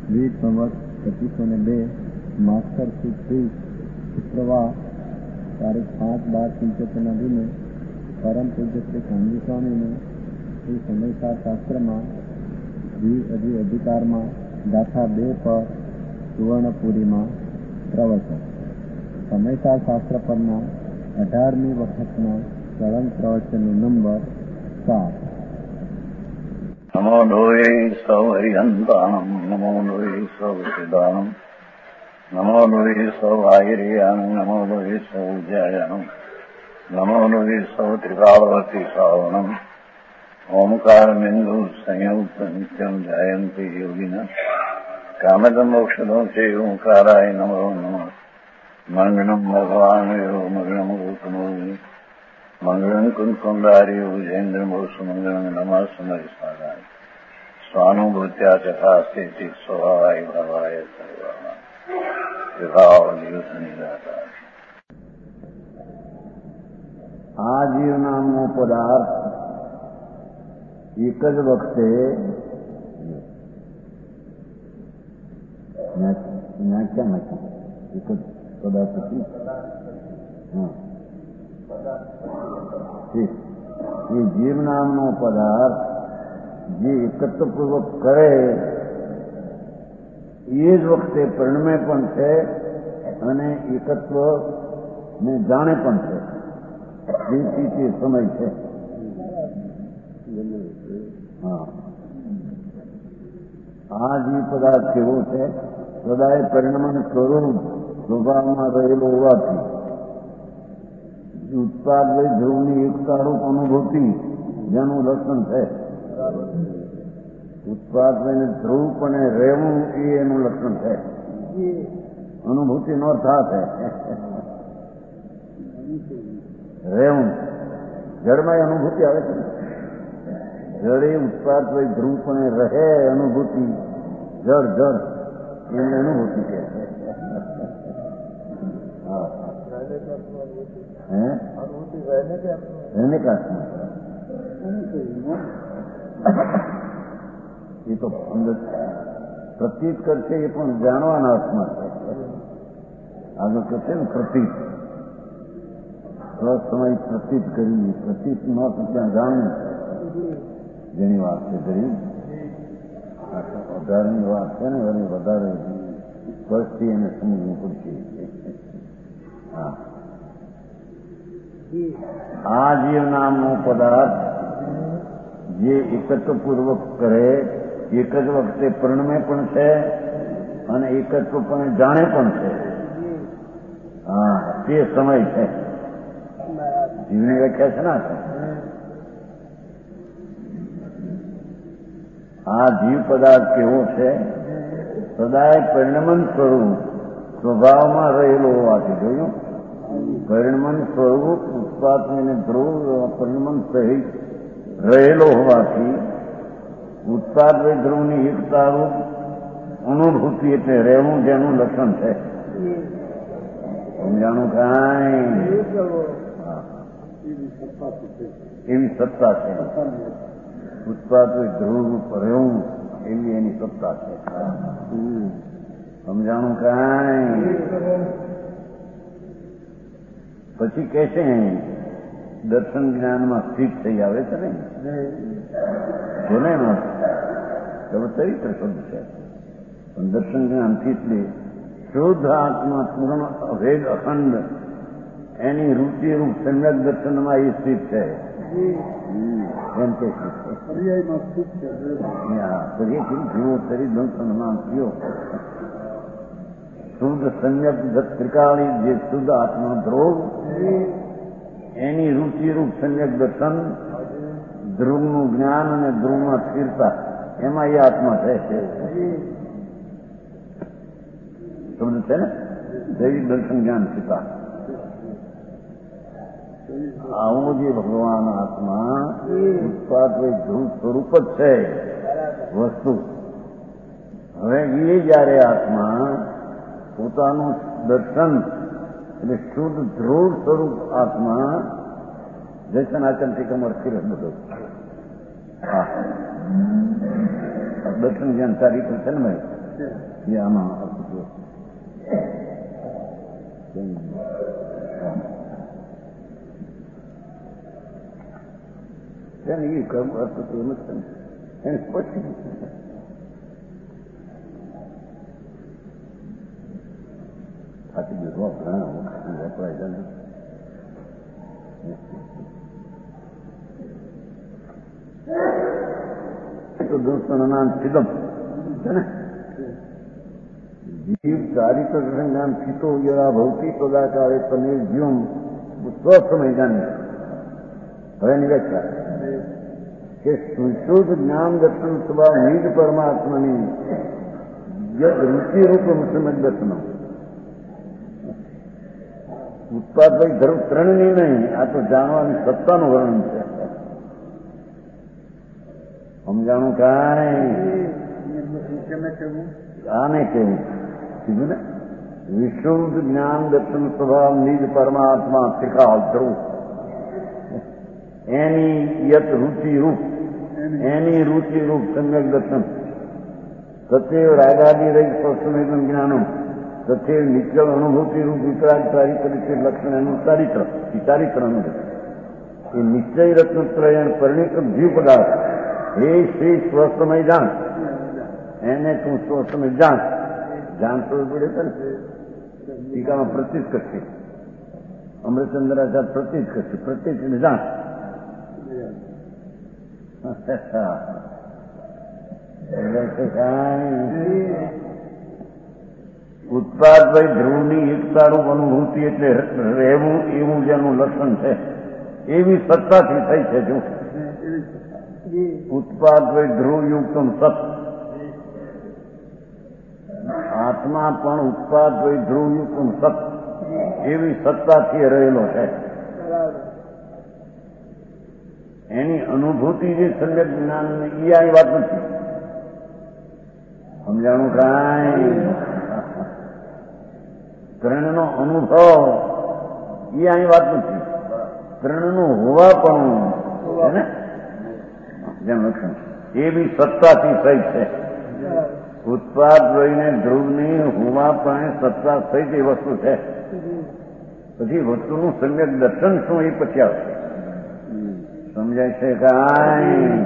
વિવિધ સંવત 2502 માસ્ટર સુદ શુક્રવાર તારીખ 5/12/75 દિને પરમ પૂજ્ય શ્રી કાનજી સ્વામીને શ્રી સમયસાર શાસ્ત્રમાં અધિકારમાં ગાથા 2 પર સુવર્ણપુરીમાં પ્રવચન. સમયસાર શાસ્ત્ર પરના 18મી વખતના સળંગ પ્રવચનનો નંબર 7. નમો લોહે સૌ હરિહંતાણમ, નમો લોહે સૌ સિદ્ધાણમ, નમો લોહે સૌ આયર્યાણમ, નમો લોહે સૌ જયાણમ, નમો લોહે સૌ ત્રિકાળવતી શ્રાવણમ, ઓમકાર બિંદુ સંયુક્ત નિત્યમ જાયંતી યોગિના કામદમ મોક્ષદો છે ઓંકારાય નમો નમઃ. મંગળમ ભગવાન મંગળમ ગૌતમો મંગળમ કુંકુંડાર્યો જયેન્દ્રમોસુ મંગળમ નમઃ સમયસારાય સ્વાનુભૂત્યા ચકાસ્તે સ્વભાવાય ભાવાય સર્વાય. આ જીવ નામનો પદાર્થ એક જ વખતે ક્યાં નથી, એક જ પદાર્થ નથી. એ જીવ નામનો પદાર્થ જે એકત્વપૂર્વક કરે એ જ વખતે પરિણમે પણ છે અને એકત્વ ને જાણે પણ છે. તે સમય છે. આ જીવ પદાર્થ કેવો છે? સદાય પરિણમન સ્વરૂપ સ્વભાવમાં રહેલો હોવાથી ઉત્પાદ વય ધ્રુવની એકતારૂપ અનુભૂતિ જેનું લક્ષણ છે. ઉત્પાદ વયને ધ્રુવ અને રહેવું એ એનું લક્ષણ છે. અનુભૂતિનો અર્થ આ છે રહેવું. જળમાં અનુભૂતિ આવે છે. જળે ઉત્પાદ વય ધ્રુવ પણ રહે અનુભૂતિ. જળ જળ એમને અનુભૂતિ છે. એ તો પ્રતીત કરશે એ પણ જાણવાના અર્થમાં છે. આગળ કરશે ને પ્રતીત સમય પ્રતીત કરી પ્રતીત ન ત્યાં જાણવું જેની વાત છે. ગરીબ 18ની વાત છે ને એની વધારે સ્પષ્ટથી એને સમજવું પડશે. આ જીવ નામનો પદાર્થ જે એકત્વપૂર્વક કરે એક જ વખતે પરિણમે પણ છે અને એકત્વ પણ જાણે પણ છે. તે સમય છે. જીવની વ્યાખ્યા છે ના છે. આ જીવ પદાર્થ કેવો છે? સદાય પરિણમન સ્વરૂપ સ્વભાવમાં રહેલો હોવાથી. જોયું? પરિણમન સ્વરૂપ ઉત્પાદને ધ્રુવ પરિણમન સહિત રહેલો હોવાથી ઉત્પાદ વય ધ્રુવની એકતારૂપ અનુભૂતિ એટલે રહેવું જેનું લક્ષણ છે. સમજાણું કાંઈ? એવી સત્તા છે. ઉત્પાદ વય ધ્રુવ રહેવું એવી એની સત્તા છે. સમજાણું કાંઈ? પછી કે છે દર્શન જ્ઞાનમાં સ્થિત થઈ આવે છે ને જેને ચરિત્ર શુદ્ધ છે પણ દર્શન જ્ઞાનથી એટલે શુદ્ધ આત્મા પૂર્ણ અભેદ અખંડ એની રૂચિરૂપ સમ્યક દર્શનમાં એ સ્થિત છે. એમ કે જીવો શરીર દર્શનમાં થયો શુદ્ધ સમ્યક ત્રિકાળી જે શુદ્ધ આત્મા ધ્રુવ એની રૂચિરૂપ સમ્યક દર્શન ધ્રુવનું જ્ઞાન અને ધ્રુવમાં સ્થિરતા એમાં એ આત્મા છે. સમજ છે ને? દૈવિક દર્શન જ્ઞાન સ્થિરતા આવું જે ભગવાન આત્મા ઉત્પાદ વય ધ્રુવ સ્વરૂપ જ છે વસ્તુ. હવે એ જયારે આત્મા પોતાનું દર્શન એટલે શુદ્ધ ધ્રુવ સ્વરૂપ આત્મા દર્શનાચન ટીકમર સ્થિર બધું દર્શન જ્ઞાન સારી રીતે છે ને ભાઈ એ આમાં અર્થ થયો. એ કર્મ અર્થ તો એમ જ છે એને સ્પષ્ટ થાકી ગયો ઘણા વખત વપરાય છે ને. તો દોસ્તોનું નામ ચિદમ છે ને. જીવ ચારિત્ર નામ ચિતો યરા ભૌતિક પદાકારે પનીર જીવમ સ્વસમય જાણી. હવે એની વ્યાખ્યા કે શુદ્ધ જ્ઞાન દર્શન સ્વભાવ નિજ પરમાત્માની રુચિરૂપ સમજ દર્શન ઉત્પાદ ભાઈ ધર્મ ત્રણની નહીં, આ તો જાણવાની સત્તાનું વર્ણન છે. સમજાણું કાંઈ આને કેવું કીધું ને વિશુદ્ધ જ્ઞાન દર્શન સ્વભાવ નિજ પરમાત્મા ત્રિકાળ ધ્રુવ એની યત રુચિરૂપ એની રુચિરૂપ સમ્યક દર્શન સચેવ રાગાદી રહી સ્વસ્વમેદન જ્ઞાનમ સચેવ નિશ્ચળ અનુભૂતિરૂપ વિતરાગ ચારિત્ર લક્ષણ એનું ચારિત્ર એ ચારિત્ર અનુભવ એ નિશ્ચય રત્નત્રય પરિણિત જીવ પદાર્થ હે શ્રી સ્વસ્વમય જાણ એને તું સ્વસ્વમય જાણ જાણતો પડે છે ને. ટીકામાં પ્રતિત કરશે અમૃતચંદ્રાચાર્ય પ્રતિત કરશે પ્રતિત જાણ. ઉત્પાદ ભાઈ ધ્રુવની એકતારૂપ અનુભૂતિ એટલે રહેવું એવું જેનું લક્ષણ છે એવી સત્તાથી થઈ છે. જો ઉત્પાદ ભાઈ ધ્રુવયુક્તમ સત આત્મા પણ ઉત્પાદ ભાઈ ધ્રુવયુક્તમ સત એવી સત્તાથી રહેલો છે. એની અનુભૂતિ જે સમ્યક જ્ઞાન એ આ વાત નથી. સમજાણું કાંઈ ત્રણનો અનુભવ એ આ વાત નથી. ત્રણનું હોવા પણ છે ને જેમ લક્ષણ એ બી સત્તાથી થઈ છે. ઉત્પાદ રહીને ધ્રુવની હોવા પણ સત્તા થઈ એ વસ્તુ છે. પછી વસ્તુનું સમ્યક દર્શન શું એ પછી આવશે. સમજાય છે કાંઈ?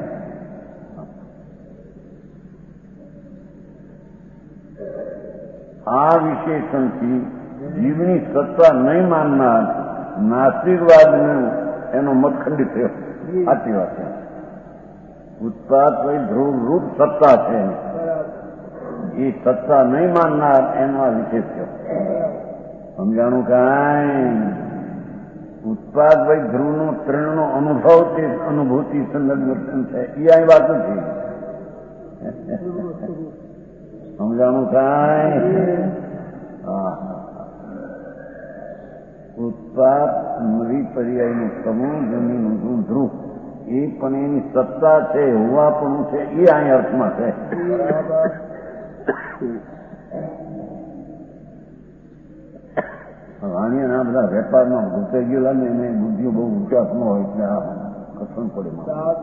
આ વિશેષણથી જીવની સત્તા નહીં માનનાર નાસ્તિકવાદનું એનો મત ખંડિત થયો. સાચી વાત છે. ઉત્પાદ ભાઈ ધ્રુવ રૂપ સત્તા છે એ સત્તા નહીં માનનાર એનો આ વિશેષ થયો. સમજાણું કાંઈ? ઉત્પાદ ભાઈ ધ્રુવનો ત્રણનો અનુભવ તે અનુભૂતિ સંદર્ભ દર્શન છે એ આ વાત નથી. સમજાણું કાંઈ? ઉત્પાદ નવી પર્યાયનું સમૂહ જમીનનું ધ્રુવ એ પણ એની સત્તા છે હોવા પણ છે એ અહીં અર્થમાં છે. વાણિયાના બધા વેપારમાં ઘૂસાઈ ગયેલા ને એને બુદ્ધિઓ બહુ ઊંચા ન હોય એટલે આ કસમ પડે.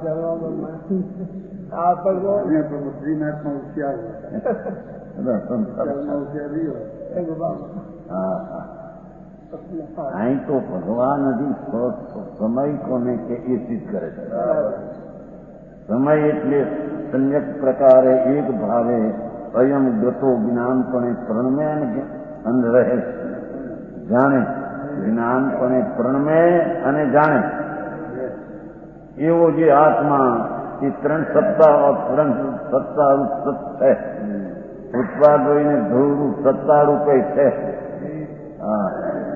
અહીં તો ભગવાન હજી સમય કોને કે એ સિદ્ધ કરે છે. સમય એટલે સમ્યક પ્રકારે એક ભાવે અયમ ગતો જ્ઞાનપણે પ્રણમે અને રહે જાણે. જ્ઞાનપણે પ્રણમે અને જાણે એવો જે આત્મા એ ત્રણ સત્તારૂપ સત છે. ઉત્પાદ હોઈને ધ્રુવરૂપ સત્તારૂપે છે. હા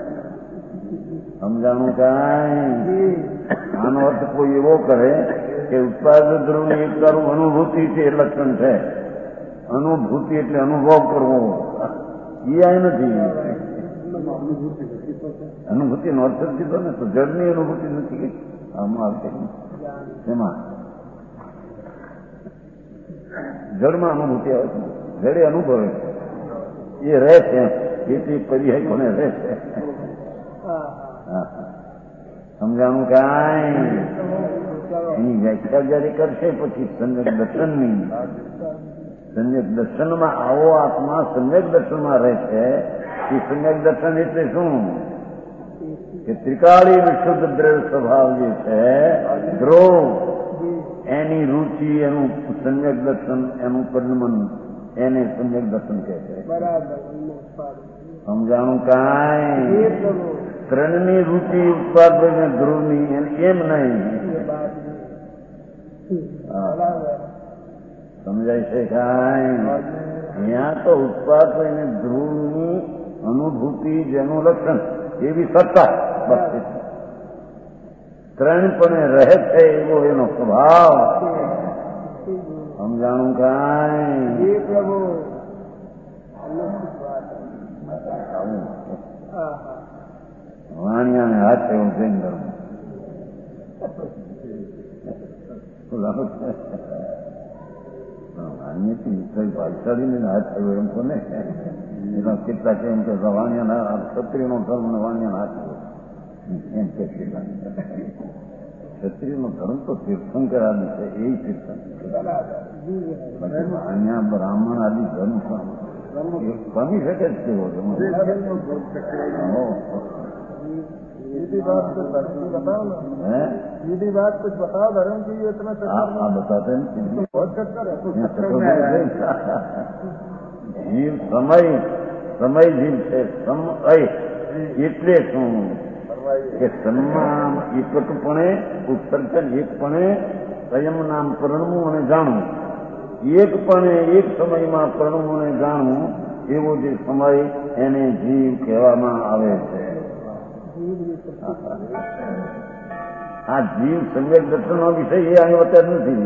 સમજાણું કાંઈ? આનો અર્થ કોઈ એવો કરે કે ઉત્પાદ ધ્રુવની એક તારું અનુભૂતિ છે એ લક્ષણ છે. અનુભૂતિ એટલે અનુભવ કરવો એ આ નથી. અનુભૂતિનો અર્થ જ કીધો ને તો જડની અનુભૂતિ નથી. આમાં આવશે એમાં જડમાં અનુભૂતિ આવે છે. જડે અનુભવે એ રહે છે એથી પર્યાય કોને રહે છે. સમજાણું કાંઈ? એની વ્યાખ્યા જયારે કરશે પછી સંગત દર્શનની સમ્યક દર્શનમાં આવો આત્મા સમ્યક દર્શનમાં રહે છે. એ સમ્યક દર્શન એટલે શું કે ત્રિકાળી વિશુદ્ધ દ્રવ્ય સ્વભાવ જે છે ધ્રુવ, એની રુચિ, એનું સમ્યક દર્શન, એનું પરિણમન, એને સમ્યક દર્શન કહે છે. સમજાણું કાંઈ? ત્રણની રુચિ ઉત્પાદ ધ્રુવની એમ નહીં. સમજાય છે કાંઈ? અહીંયા તો ઉત્પાદ અને ધ્રુવની અનુભૂતિ જેનું લક્ષણ એવી સત્તા બસ ત્રણપણે રહે છે એવો એનો સ્વભાવ. સમજાણું કાંઈ? વાણિયાને હાથ એવું જઈને ગરમ વાણિયાથી ભાઈચારીને હાથ થયો એમ કોને એના કેટલાક એમ કે વાણિયાના ક્ષત્રિયનો ધર્મ ને વાણિયાના હાથ એમ કે ક્ષત્રિયનો ધર્મ તો તીર્થંકર આદિ છે, એ તીર્થંકર. વાણિયા બ્રાહ્મણ આદિ ધર્મ બની શકે જ કેવો છે. सीधी बात कुछ बताओ धर्म की, इतना आप बताते हैं बहुत चक्कर है. જીવ સમય જીવ છે. સમય એટલે શું કે સમમાં એકપણે ઉત્સર્જન, એકપણે સંયમ નામ પરણવું અને જાણવું, એકપણે એક સમયમાં પરણવું અને જાણવું એવો જે સમય એને જીવ કહેવામાં આવે છે. આ જીવ સમ્યક દર્શનનો વિષય એ અહીં અત્યારે નથી.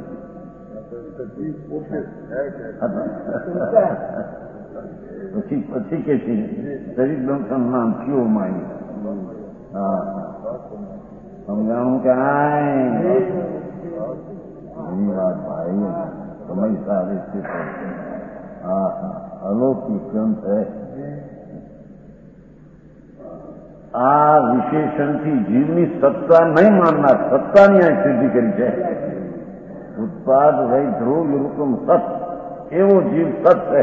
પછી કે છે શરીર દર્શન નામ કયો માય. હા, સમજાણું કાંઈ? એની વાત ભાઈ સમય સારી છે. હા હા, અલૌકિક કેમ છે. આ વિશેષણથી જીવની સત્તા નહીં માનનાર સત્તાની આ સિદ્ધિ કરી છે. ઉત્પાદ વૈ ધ્રુવ રૂપમ સત, એવો જીવ સત છે.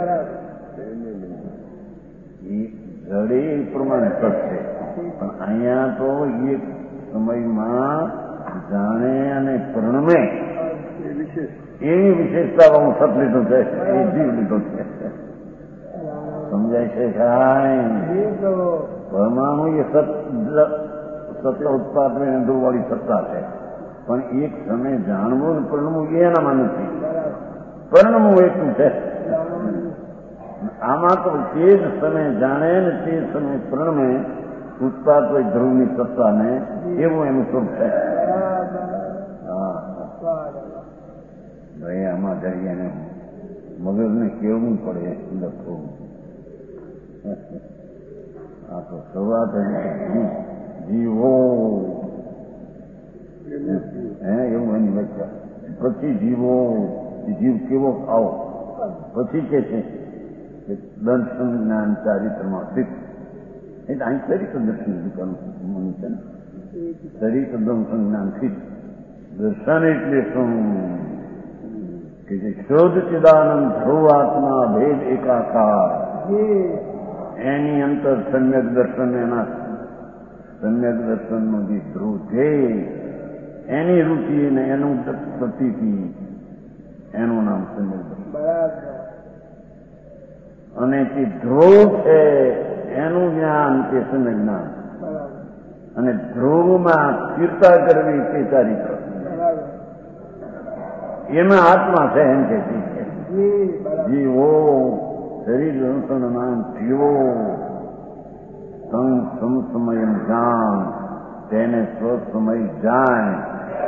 જડે એ પ્રમાણે સત છે, પણ અહીંયા તો એક સમયમાં જાણે અને પરણમે એવી વિશેષતા હું સત લીધો છે, એ જીવ લીધો છે. સમજાય છે કાંઈ? પરમાણુ એ સત ઉત્પાદ વાળી સત્તા છે, પણ એક સમય જાણવું ને પરણવું એનામાં નથી. પરણવું એટલું છે. આમાં તો તે જ સમય જાણે ને તે સમય પરણમે ઉત્પાદ હોય ધ્રુવની સત્તાને, એવું એનું સ્વરૂપ છે. હા ભાઈ, આમાં જઈએ ને મગજને કેવું પડે લખવું. આ તો શરૂઆત જીવો એવું એની વ્યાખ્યા. પછી જીવો, જીવ કેવો આવો, પછી કે છે કે દર્શન જ્ઞાન ચારિત્રમાં સ્થિત. એટલે અહીં ચરિત્ર દર્શન દુકાન છે ને, ચરિત્ર દર્શન જ્ઞાન સ્થિત. દર્શન એટલે શું કે જે શોધ ચિદાનંદ ધ્રુવ આત્મા ભેદ એકાકાર, એની અંતર સમ્યક દર્શન, એના સમ્યક દર્શનનું જે ધ્રુવ છે એની રુચિ ને એનું પ્રતીતિ, એનું નામ સમ્યક દર્શન. અને તે ધ્રુવ છે એનું જ્ઞાન તે સમ્યક જ્ઞાન, અને ધ્રુવમાં સ્થિરતા કરવી તે ચારિત્ર. એમાં આત્મા છે એમ કે જીવો શરીર દર્શન નામ જીવો સમસમય જાણ, તેને સ્વસમય જાણ.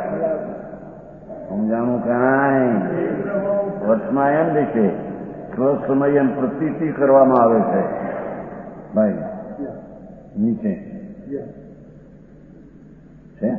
સમજાણું કાંઈ? વચમાં એમ દેખે સ્વસમય પ્રતીતિ કરવામાં આવે છે. ભાઈ નીચે છે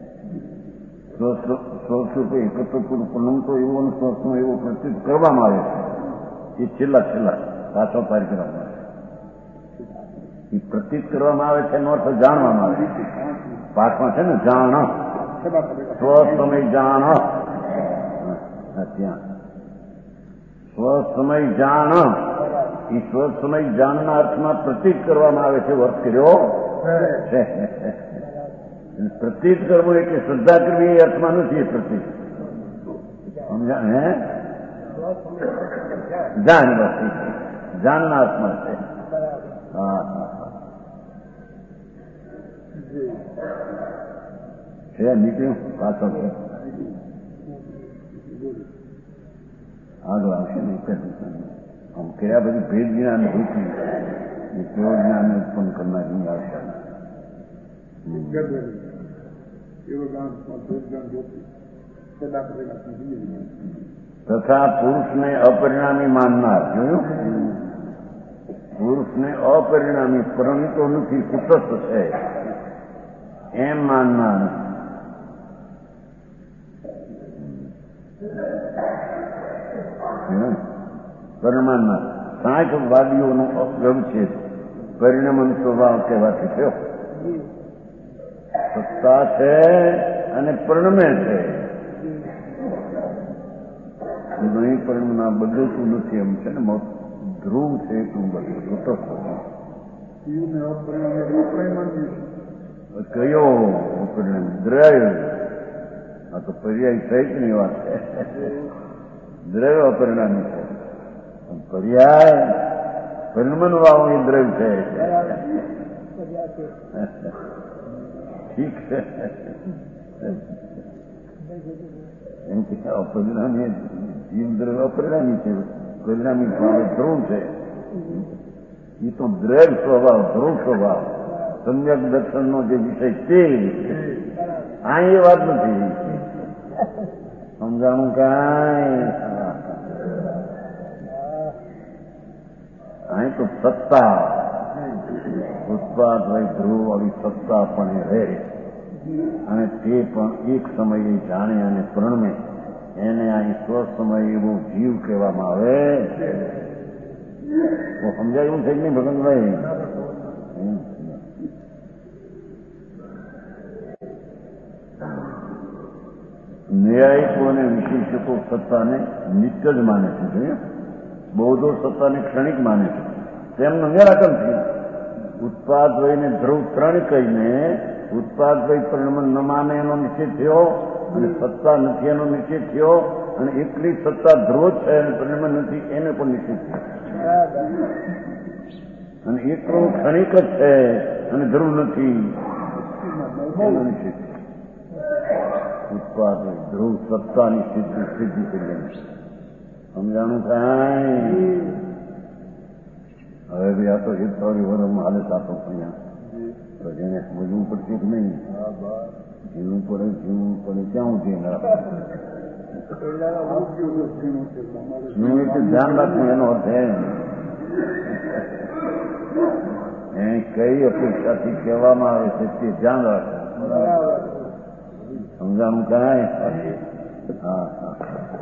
સ્વસ્વરૂપે એકત્ર પૂર્ણ તો એવો સ્વસ્વમાં એવો પ્રતીત કરવામાં આવે છે. એ છેલ્લા પાછો પાર કરવામાં આવે છે. એ પ્રતીત કરવામાં આવે છે એનો અર્થ જાણવામાં આવે છે. પાઠમાં છે ને જાણ, સ્વસમય જાણ. ત્યાં સ્વસમય જાણ, એ સ્વસમય જાણના અર્થમાં પ્રતીત કરવામાં આવે છે. વર્ત કર્યો છે. પ્રતીત કરવું એટલે શ્રદ્ધા કરવી એ અર્થમાં નથી. એ પ્રતીત સમજા હે જાણ, બસ જાણના અર્થમાં છે. હા હા છે. નીકળ્યું પાછળ છે. આગળ આવશે ને આમ કર્યા પછી ભેદ જ્ઞાન ભૂતી કેવો જ્ઞાન ઉત્પન્ન કરનારી આવશે. તથા પુરુષને અપરિણામી માનનાર, જોયું, પુરુષને અપરિણામી પરણિતો નથી, કુટસ્થ છે એમ માનનાર. પરિણામના 60 વાદીઓનો વ્યવચ્છેદ પરિણામન સ્વભાવ કહેવાથી થયો. સત્તા છે અને પરિણમે છે. નહીં પરિણમના બદલતું નથી એમ છે ને. ધ્રુવ છે એટલું બધું કયો પરિણામ? દ્રવ્ય. આ તો પર્યાય સહિતની વાત છે. દ્રવ્ય અપરિણામી છે. પર્યાય પરિણમન વાળું એ દ્રવ્ય છે. ઠીક છે. એમ કે અપરિણામી જીવ દ્રવ્ય અપરિણામી છે. પરિણામી ધ્રુવ છે. એ તો દ્રવ્ય સ્વભાવ, ધ્રુવ સ્વભાવ, સમ્યક દર્શનનો જે વિષય છે આ એ વાત નથી. સમજાણું કાંઈ? અહીં તો સત્તા ઉત્પાદ હોય, ધ્રુવ વાળી સત્તા પણ રહે અને તે પણ એક સમયે જાણે અને પ્રણમે. એને અહીં સ્વસમય એવો જીવ કહેવામાં આવે. તો સમજાયું છે કે નહીં ભગવાનભાઈ? ન્યાયિકો અને વિશેષકો સત્તાને નિત્ય જ માને છે. જોઈએ, બૌદ્ધો સત્તાને ક્ષણિક માને છે. તેમનું નિરાકરણ થયું. ઉત્પાદભાઈને ધ્રુવ ત્રણ કહીને ઉત્પાદભાઈ પરિણમન ન માને એનો નિશ્ચય થયો અને સત્તા નથી એનો નિશ્ચય થયો અને એકલી સત્તા ધ્રુવ છે અને પરિણમન નથી એને પણ નિશ્ચય થયો. અને એકલું ક્ષણિક જ છે અને ધ્રુવ નથી એનો નિશ્ચય થયો. ઉત્પાદ ધ્રુવ સત્તાની સ્થિતિ કરી સમજાણું કાંઈ? હવે ભાઈ આ તો એક થોડી વર્ષમાં હાલે સાતો અહીંયા તો જેને સમજવું પડશે કે નહીં? જીવવું પડે ક્યાં ઉઠી ધ્યાન રાખવું એનો અર્થ એ કઈ અપેક્ષાથી કહેવામાં આવે છે તે ધ્યાન રાખવું. સમજાણું કાંઈ? હા હા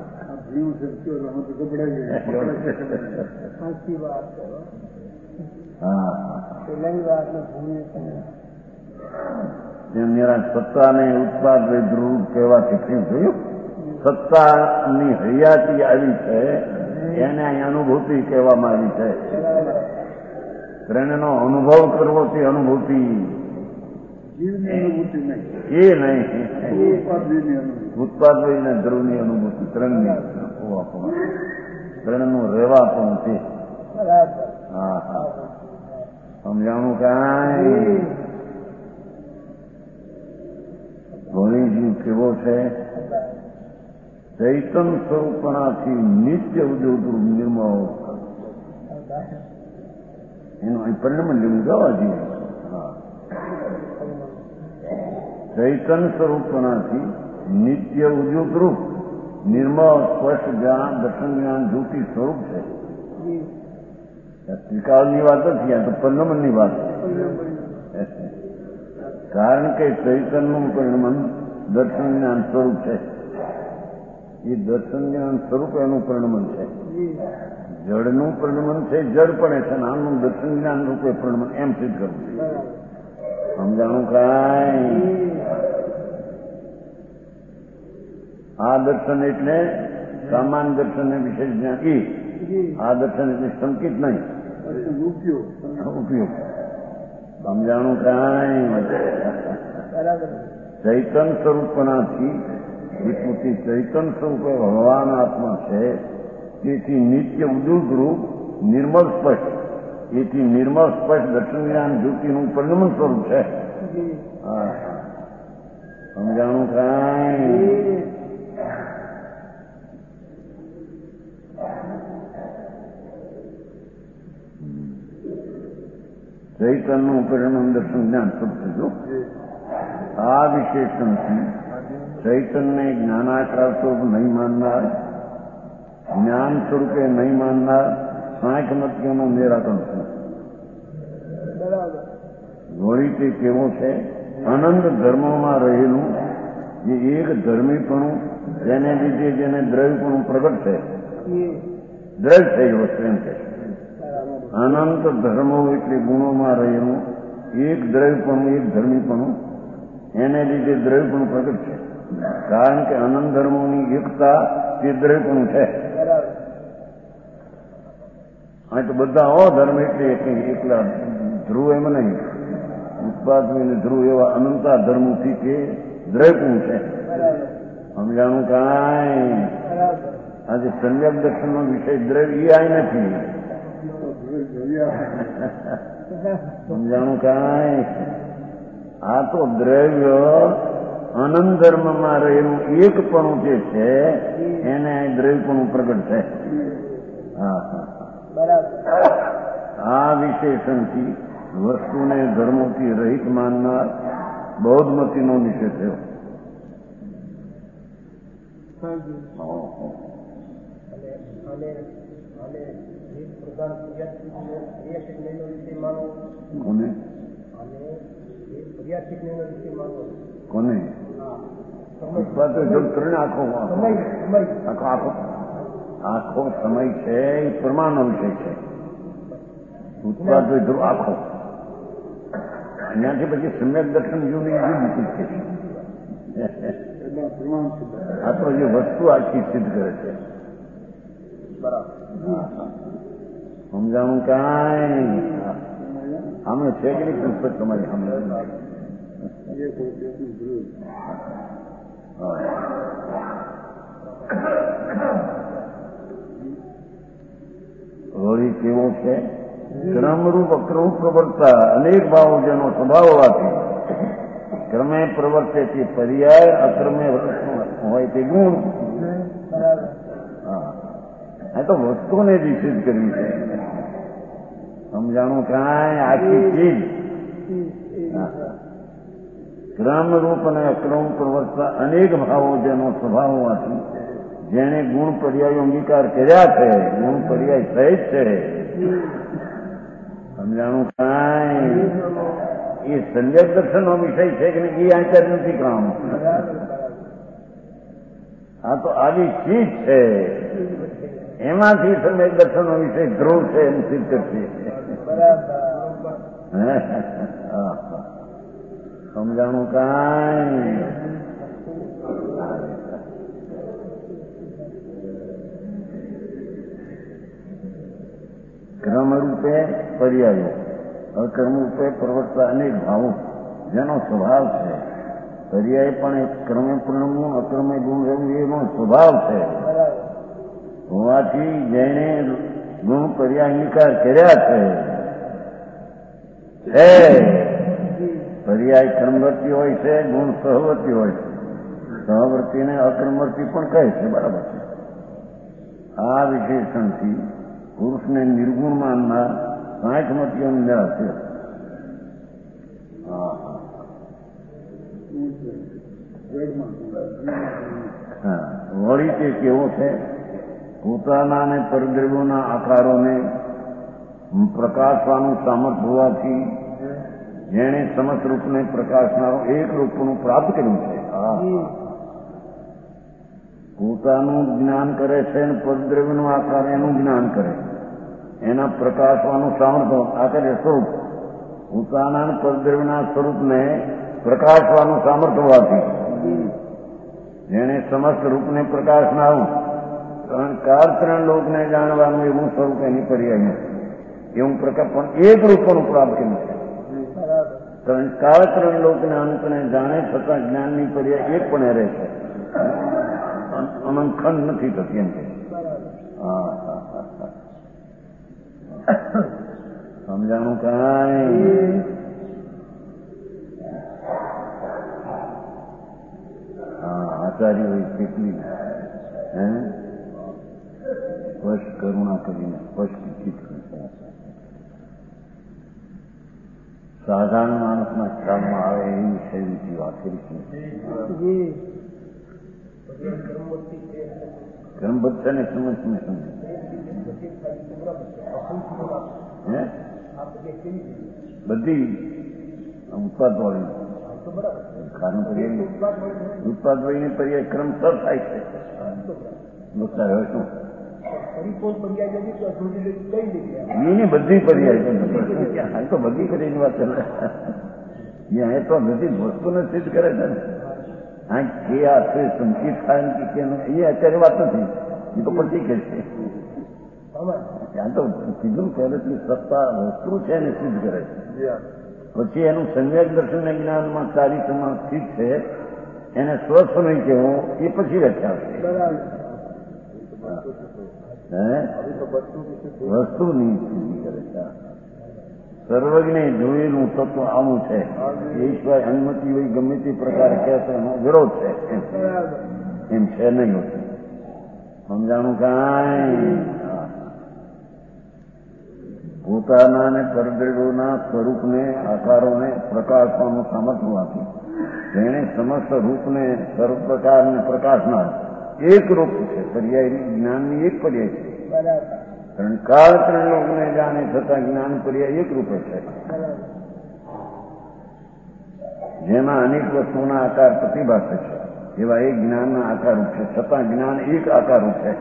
સત્તાને ઉત્પાદ ધ્રુવ કહેવાથી શું થયું? સત્તાની હયાતી આવી છે એને અહીં અનુભૂતિ કહેવામાં આવી છે. ત્રણનો અનુભવ કરવો તે અનુભૂતિ એ નહીં. ઉત્પાદ ને ધ્રુવની અનુભૂતિ ત્રણનું રહેવા પણ છે. હા હા સમજાણું કાંઈ? ભણીજી કેવો છે? ચૈતન સ્વરૂપણાથી નિત્ય ઉદ્યોગ નિર્મળ એનું અહીં પરિણામ લેવું જવા જોઈએ. ચૈતન સ્વરૂપણાથી નિત્ય ઉદ્યોગરૂપ નિર્મળ સ્પષ્ટ જ્ઞાન દર્શન જ્ઞાન જ્યોતિ સ્વરૂપ છે. ત્રિકાળની વાત નથી, આ તો પરિણમનની વાત છે. કારણ કે ચૈતનનું પરિણમન દર્શન જ્ઞાન સ્વરૂપ છે. એ દર્શન જ્ઞાન સ્વરૂપ એનું પરિણમન છે. જળનું પરિણમન છે, જળ પડે છે, આમનું દર્શન જ્ઞાન રૂપે પરિણમન એમ સિદ્ધ કરવું છે. સમજાણું કાંઈ? આ દર્શન એટલે સામાન્ય દર્શન વિશેષ જ્ઞાન. આ દર્શન એટલે સંકિત નહીં, ઉપયોગ. સમજાણું કાંઈ ચૈતન સ્વરૂપનાથી વિપુતિ ચૈતન સ્વરૂપે ભગવાન આત્મા છે. તેથી નિત્ય ઉદુગ રૂપ નિર્મળ સ્પષ્ટ, એથી નિર્મળ સ્પષ્ટ દર્શન જ્ઞાન જ્યોતિનું પરિણમન સ્વરૂપ છે. સમજાણું કાંઈ ચૈતનનું પરિણામ દર્શન જ્ઞાન સ્વરૂપ થયું. આ વિશેષણથી ચૈતનને જ્ઞાનાકાર સ્વરૂપ નહીં માનનાર, જ્ઞાન સ્વરૂપે નહીં માનનાર સાંખ્યમતીઓનું નિરાકરણ છે. વળી તે કેવો છે? અનંત ધર્મોમાં રહેલું જે એક ધર્મીપણું, જેને લીધે જેને દ્રવ્યપણું પ્રગટ છે, દ્રવ્ય છે એ વસ્તુ એમ છે. અનંત ધર્મો એટલે ગુણોમાં રહેલું એક દ્રવ્યપણું, એક ધર્મીપણું, એને લીધે દ્રવ્યપણું પ્રગટ છે. કારણ કે અનંત ધર્મોની એકતા તે દ્રવ્યપણું છે. આ તો બધા અધર્મ એટલે એકલા ધ્રુવ એમ નહીં, ઉત્પાદન ધ્રુવ એવા અનંતા ધર્મોથી તે દ્રવ્યપણું છે. સમજાણું કાંઈ આજે સમ્યક દર્શનનો વિષય દ્રવ્ય આ નથી. સમજાણું કાંઈ આ તો દ્રવ્ય અનંત ધર્મમાં રહેલું એકપણું જે છે એને દ્રવ્યપણું પ્રગટ છે. આ વિશેષણથી વસ્તુને ધર્મોથી રહિત માનનાર બૌદ્ધમતીનો નિષેધ થયો. કોને ત્રણ આખો સમય છે એ પ્રમાણનો વિષય છે. ઉત્પાદ ધ્રુવ આખો અહીંયાથી પછી સમ્યક દર્શન જુદી જુદી છે. આ તો જે વસ્તુ આખી સિદ્ધ કરે છે. સમજાણું કાંઈ આમે છે કે નહીં પુસ્તક તમારી સામે? વળી કેવો છે? ક્રમરૂપ અક્રમરૂપ પ્રવર્તા અનેક ભાવો જેનો સ્વભાવ હોવાથી ક્રમે પ્રવર્તે તે પર્યાય, અક્રમે હોય તે ગુણ. આ તો વસ્તુને નિષેધ કરવી છે. સમજાણું કાંઈ આખી ચીજ ક્રમરૂપ અને અક્રમ પ્રવર્તા અનેક ભાવો જેનો સ્વભાવ હોવાથી જેને ગુણ પર્યાયો અંગીકાર કર્યા છે, ગુણ પર્યાય સહિત છે. સમજાણું કાંઈ એ સમ્યક દર્શનનો વિષય છે કે નહીં એ આચાર નથી કામ. આ તો આવી ચીજ છે, એમાંથી સમ્યક દર્શનનો વિષય ધ્રુવ છે એમ સિદ્ધ કરશે. સમજાણું કાંઈ ક્રમરૂપે પર્યાયો, અક્રમરૂપે પ્રવર્તા અનેક ભાવો જેનો સ્વભાવ છે. પર્યાય પણ એક ક્રમે પૂર્ણનું અક્રમે ગુણ રહેવું એનો સ્વભાવ છે. હોવાથી જેને ગુણ પર્યાય અંગીકાર કર્યા છે પર્યાય ક્રમવર્તી હોય છે, ગુણ સહવર્તી હોય છે. સહવર્તીને અક્રમવર્તી પણ કહે છે. બરાબર છે. આ વિશેષણથી પુરુષને નિર્ગુણ માનનાર સાંખ્યમતીઓને નિરાશ છે. વળી તે કેવો છે? પોતાના અને પરદ્રવ્યોના આકારોને પ્રકાશવાનું સામર્થ્ય હોવાથી જેણે સમસ્ત રૂપને પ્રકાશનારું એક રૂપનું પ્રાપ્ત કર્યું છે. પોતાનું જ્ઞાન કરે છે અને પરદ્રવ્યનું આકાર એનું જ્ઞાન કરે, એના પ્રકાશવાનું સામર્થ્ય આકાર સ્વરૂપ પોતાના અને પરદ્રવ્યના સ્વરૂપને પ્રકાશવાનું સામર્થ્ય હોવાથી જેણે સમસ્ત રૂપને પ્રકાશનારું ત્રણ કાળ ત્રણ લોકને જાણવાનું એવું સ્વરૂપ એની પર્યાય નથી. એવું પ્રકાર પણ એક રૂપનું પ્રાપ્તિ નથી. ત્રણ કાળ ત્રણ લોકને અંતને જાણે છતાં જ્ઞાનની પર્યાય એક પણ રહે છે. અનંતખંડ નથી થતી એમ કે. સમજાણું કાંઈ? આચાર્યો કેટલી સ્પષ્ટ કરુણા કરીને સ્પષ્ટ ચિત્ત કરતા સાધારણ માણસના ખ્યાલમાં આવે એવી શૈલીથી વાત કરી છે. કર્મબદ્ધને સમજ સમજે બધી ઉત્પાદ વાળી કારણ પર્યાય ઉત્પાદ વાળીની પર્યાય ક્રમસર થાય છે. હવે શું એની બધી પર્યાય તો બધી કરીને વાત ચાલે. એ તો બધી વસ્તુને સિદ્ધ કરે છે ને. આ કે આ સંકિત થાય કે એ અત્યારે વાત નથી. એ તો પછી કે છે ત્યાં તો કીધું પહેલેથી સત્તા વસ્તુ છે એને સિદ્ધ કરે છે. પછી એનું સમ્યક દર્શન જ્ઞાનમાં ચારિત્રમાં સ્થિત છે એને સ્વસ્વમય કહેવું એ પછી વ્યાખ્યા છે. વસ્તુની સિદ્ધિ કરે છે. સર્વજ્ઞે જોયેલું તત્વ આવું છે એ સિવાય અનુમતિ હોય ગમે તે પ્રકારે કહેશે એનો વિરોધ છે એમ છે નહીં હોતું. સમજાણું કાંઈ? પોતાના ને પરદ્રવ્યોના સ્વરૂપને આકારોને પ્રકાશવાનું સામર્થ્ય હોવાથી જેણે સમસ્ત રૂપને સર્વ પ્રકારને પ્રકાશનાર એક રૂપ છે. પર્યાય જ્ઞાનની એક પર્યાય છે. કારણ કાળ ત્રણ લોકને જાણે છતાં જ્ઞાન પર્યાય એક રૂપે છે. જેમાં અનેક વસ્તુના આકાર પ્રતિભાસે છે એવા એક જ્ઞાનના આકાર રૂપ છે. છતાં જ્ઞાન એક આકાર રૂપ છે.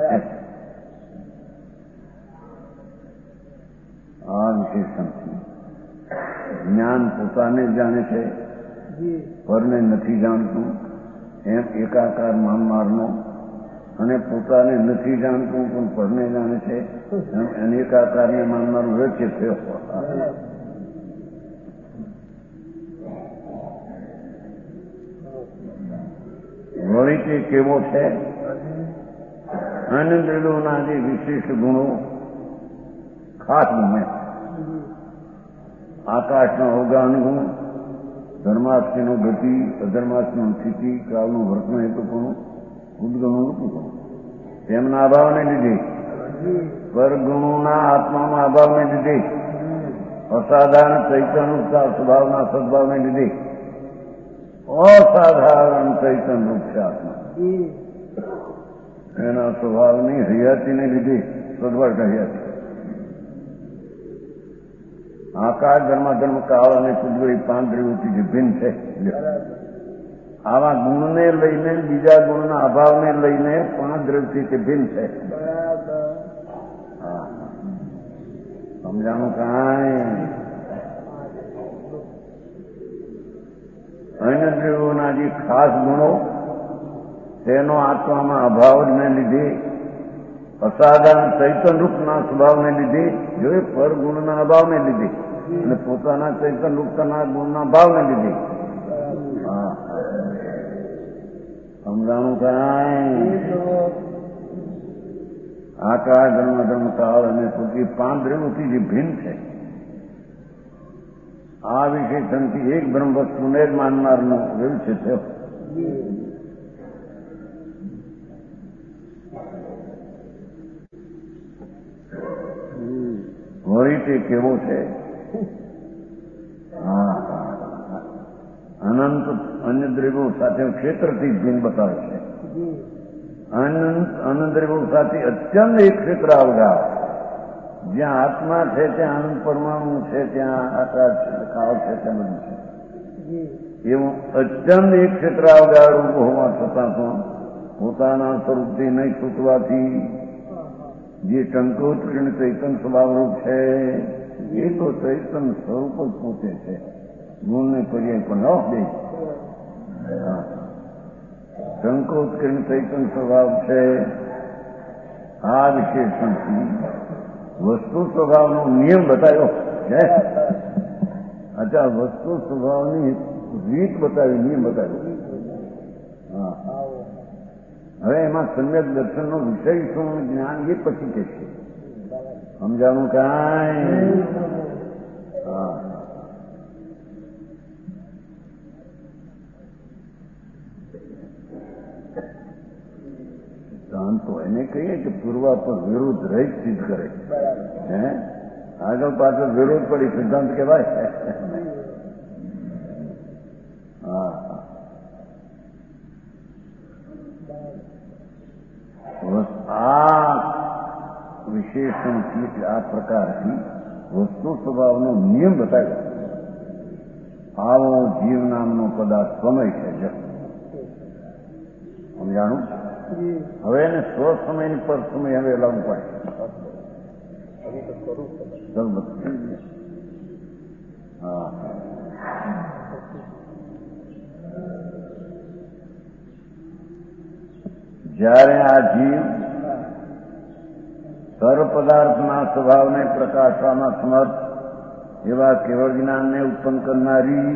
આ વિશેષણથી જ્ઞાન પોતાને જાણે છે, પરને નથી જાણતું એમ એકાકાર માનનારનો, અને પોતાને નથી જાણતું પણ પરને જાણે છે એમ અનેકાકારને માનનારું વચ્ચે થયો. વળી તે કેવો છે? આનંદના જે વિશેષ ગુણો ખાસ ગુમે આકાશનો અવગાહન ગુણ, ધર્માસ્તિનો ગતિ, અધર્માસ્તિનું સ્થિતિ, કાળનું વર્તન હેતુપણું, ઉદ્ગણનું રૂપુપણું તેમના અભાવને લીધે, પરગુણોના આત્માના અભાવને લીધે, અસાધારણ ચૈતન્યરૂપતા સ્વભાવના સદભાવને લીધે અસાધારણ ચૈતન્યરૂપ છે આત્મા. એના સ્વભાવની હયાતીને લીધે સદવર્ગ હયાતી. આકાશ ધર્માધર્મ કાળ અને કુદરતી પાંચ દ્રવ્યોથી જે ભિન્ન છે આવા ગુણને લઈને બીજા ગુણના અભાવને લઈને પાંચ દ્રવ્યથી તે ભિન્ન છે. સમજાણું કાંઈ? અન્ય દ્રવ્યોના જે ખાસ ગુણો તેનો આત્મામાં અભાવને લીધે, અસાધારણ ચૈતનરૂપના સ્વભાવને લીધે, જો એ પરગુણના અભાવને લીધે અને પોતાના ચૈતનરૂપતાના ગુણના ભાવને લીધે. સમજાણું કાંઈ? આકાશ ધર્મ કાળ અને પૃથ્વી પાંચ દ્રવ્યોથી જે ભિન્ન છે આ વિશેષણથી એક બ્રહ્મ વસ્તુને જ માનનારનું એવું છે થયો. વળી તે કેવો છે? અનંત અન્ય દ્રવ્યો સાથે ક્ષેત્રથી ભિન્ન બતાવે છે. અનંત દ્રવ્યો સાથે અત્યંત એક ક્ષેત્ર અવગાહ. જ્યાં આત્મા છે ત્યાં અનંત પરમાણુ છે, ત્યાં આકાશ છે, કાળ છે, ત્યાં બધું છે. એવું અત્યંત એક ક્ષેત્ર અવગાહ હોવા છતાં પણ પોતાના સ્વરૂપથી નહીં છૂટવાથી જે ટંકોત્કીર્ણ ચૈતન સ્વભાવરૂપ છે એ તો ચૈતન સ્વરૂપ જ પોતે છે. ગુણને પર્યાય પણ ન દે. ટંકોત્કીર્ણ ચૈતન સ્વભાવ છે આ વિશેષણથી વસ્તુ સ્વભાવનો નિયમ બતાવ્યો છે. અચ્છા, વસ્તુ સ્વભાવની રીત બતાવી, નિયમ બતાવ્યો. હા, હવે એમાં સમ્યક દર્શનનો વિષય શું જ્ઞાન એ પછી કહેશે. સમજાણું કાંઈ? હા, સિદ્ધાંતો એને કહીએ કે પૂર્વા પર વિરોધ રહિત સિદ્ધ કરે. હે, આગળ પાછળ વિરોધ પડી સિદ્ધાંત કહેવાય. હા, આ વિશેષણથી આ પ્રકારથી વસ્તુ સ્વભાવનો નિયમ બતાવ્યો. આવો જીવ નામનો પદાર્થ સમય છે. સમજાણું? હવે એને સ્વસમયની પર સમય હવે લાવવું પડે. હા, જ્યારે આ જીવ સર્વ પદાર્થના સ્વભાવને પ્રકાશવામાં સમર્થ એવા કેવળ જ્ઞાનને ઉત્પન્ન કરનારી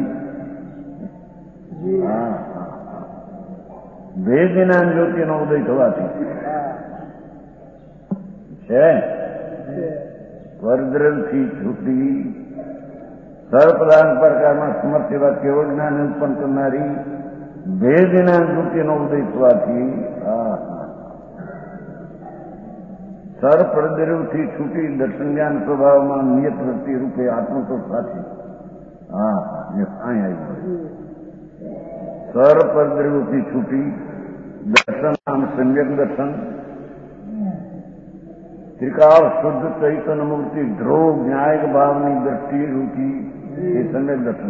ભેદ જ્ઞાન જ્યોતિનો ઉદય થવાથી છે પરદ્રવથી છૂટી સર્વ પદાર્થ પ્રકારમાં સમર્થ એવા કેવળ જ્ઞાનને ઉત્પન્ન કરનારી ભેદ જ્ઞાન જ્યોતિનો ઉદય થવાથી સર પરદ્રવથી છૂટી દર્શન જ્ઞાન સ્વભાવમાં નિયત વૃત્તિ રૂપે આત્મતો સાથે સર પરદ્રવથી છૂટી દર્શન આમ સમ્યક દર્શન ત્રિકાળ શુદ્ધ ચૈતન્ય મૂર્તિ ધ્રુવ ન્યાયિક ભાવની દ્રષ્ટિ રૂપી એ સમ્યક દર્શન.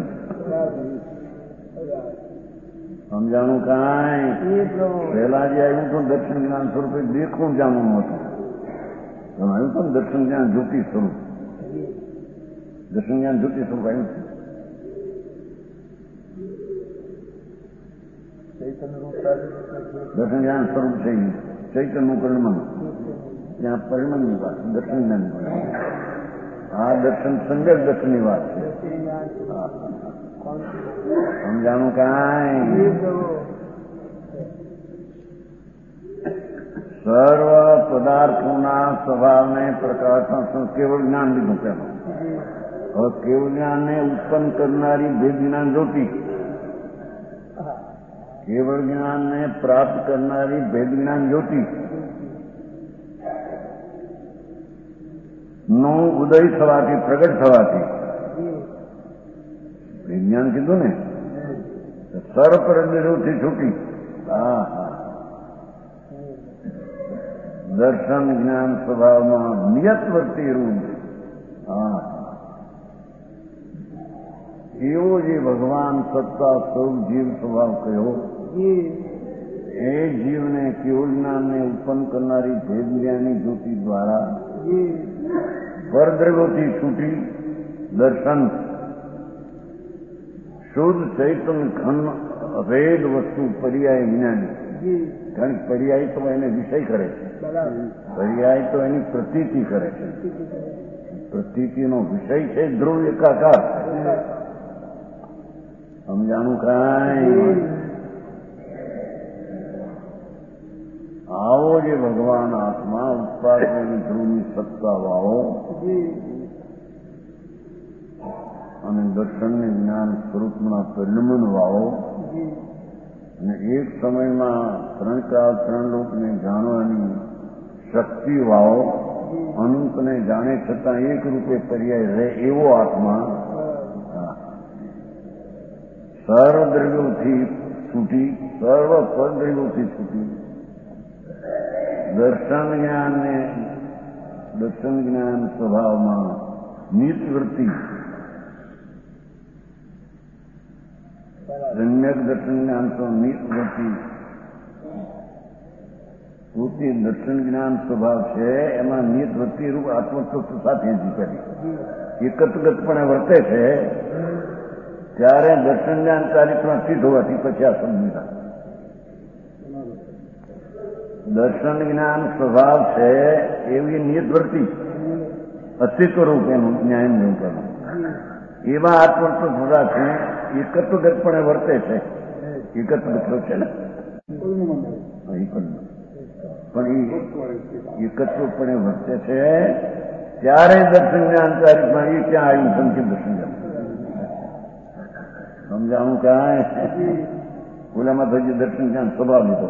સમજાણું કાંઈ? પહેલા જે આવ્યું હતું દર્શન જ્ઞાન સ્વરૂપે દેખવું જાણવું હતું. આવ્યું હતું દર્શન જ્ઞાન જ્યોતિ સ્વરૂપ. દર્શન જ્ઞાન જ્યોતિ સ્વરૂપ આવ્યું છે. દર્શન જ્ઞાન સ્વરૂપ છે ચૈતન્યનું પરિણમન. ત્યાં પરિણમની વાત, દર્શન જ્ઞાન. આ દર્શન સમ્યક દર્શનની વાત છે. સમજાણું કાંઈ? સર્વ પદાર્થોના સ્વભાવને પ્રકાશમાં કેવળ જ્ઞાન લીધું પહેલું. હવે કેવળ જ્ઞાનને ઉત્પન્ન કરનારી ભેદ જ્ઞાન જ્યોતિ, કેવળ જ્ઞાનને પ્રાપ્ત કરનારી ભેદ જ્ઞાન જ્યોતિ નો ઉદય થવાથી, પ્રગટ થવાથી વિજ્ઞાન કીધું ને, સર્વ પરદ્રવથી છૂટી દર્શન જ્ઞાન સ્વભાવમાં નિયત વર્તી રૂપ એવો જે ભગવાન સત્તા સ્વરૂપ જીવ સ્વભાવ કહ્યો, એ જીવને કેવળ જ્ઞાનને ઉત્પન્ન કરનારી ભેદ જ્ઞાની જ્યોતિ દ્વારા પરદ્રવથી છૂટી દર્શન શુદ્ધ ચૈતન્ય ઘન અભેદ વસ્તુ પર્યાય જ્ઞાની. કારણ કે પર્યાય તો એને વિષય કરે છે, પર્યાય તો એની પ્રતીતિ કરે છે. પ્રતીતિનો વિષય છે ધ્રુવ એકાકાર. સમજાણું કાંઈ? આવો જે ભગવાન આત્મા ઉત્પાદન ધ્રુવની સત્તા વાળો અને દર્શનને જ્ઞાન સ્વરૂપના પરિણમન વાળો અને એક સમયમાં ત્રણ કાળ ત્રણ લોકને જાણવાની શક્તિ વાળો, અનંતને જાણે છતાં એક રૂપે પર્યાય રહે એવો આત્મા સર્વ દ્રવ્યોથી છૂટી, સર્વ પરદ્રવ્યોથી છૂટી દર્શન જ્ઞાન સ્વભાવમાં નિત વૃત્તિ સમ્યક દર્શન જ્ઞાન તો નિત વૃત્તિ પૂરતી દર્શન જ્ઞાન સ્વભાવ છે એમાં નિત વૃત્તિ રૂપ આત્મતત્વ સાથે કરી એકત્રગતપણે વર્તે છે. ત્યારે દર્શન જ્ઞાન ચારિત્રમાં સ્થિત હોવાથી પછી આ સમજતા દર્શન જ્ઞાન સ્વભાવ છે એવી નિયત વૃત્તિ અસ્તિત્વ રૂપ એનું ન્યાય નહીં કરવું એવા આત્મર્થ થતા છે એકત્વગતપણે વર્તે છે. એકત્વ છે ને પણ એ એકત્વપણે વર્તે છે ત્યારે દર્શન જ્ઞાન તારીખમાં એ ક્યાં આવ્યું સંકેત દર્શન જ્ઞાન સમજાણું કાંઈ ઓલામાં તો જે દર્શન જ્ઞાન સ્વભાવ લીધો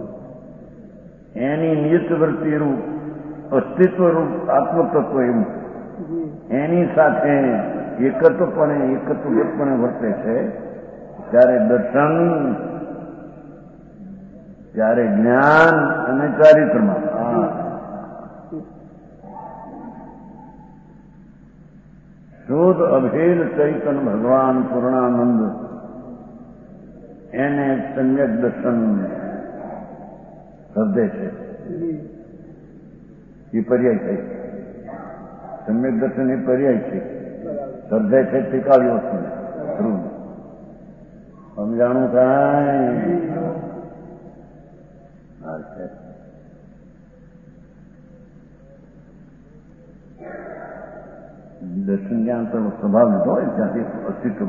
એની નિયત વૃત્તિ રૂપ અસ્તિત્વ રૂપ આત્મતત્વ એવું એની સાથે એકત્વગતપણે વર્તે છે ત્યારે દર્શન, ત્યારે જ્ઞાન અને ચારિત્રમાં શુદ્ધ અભેદ ચૈતન ભગવાન પૂર્ણાનંદ એને સમ્યક દર્શન શબ્દે છે. એ પર્યાય છે. સમ્યક દર્શન એ પર્યાય છે. શ્રદ્ધા છે ટીકાવી વસ્તુ ધ્રુવ સમજાણું કાંઈ દર્શન જ્ઞાન તો સ્વભાવ લીધો હોય ત્યાંથી અસ્તિત્વ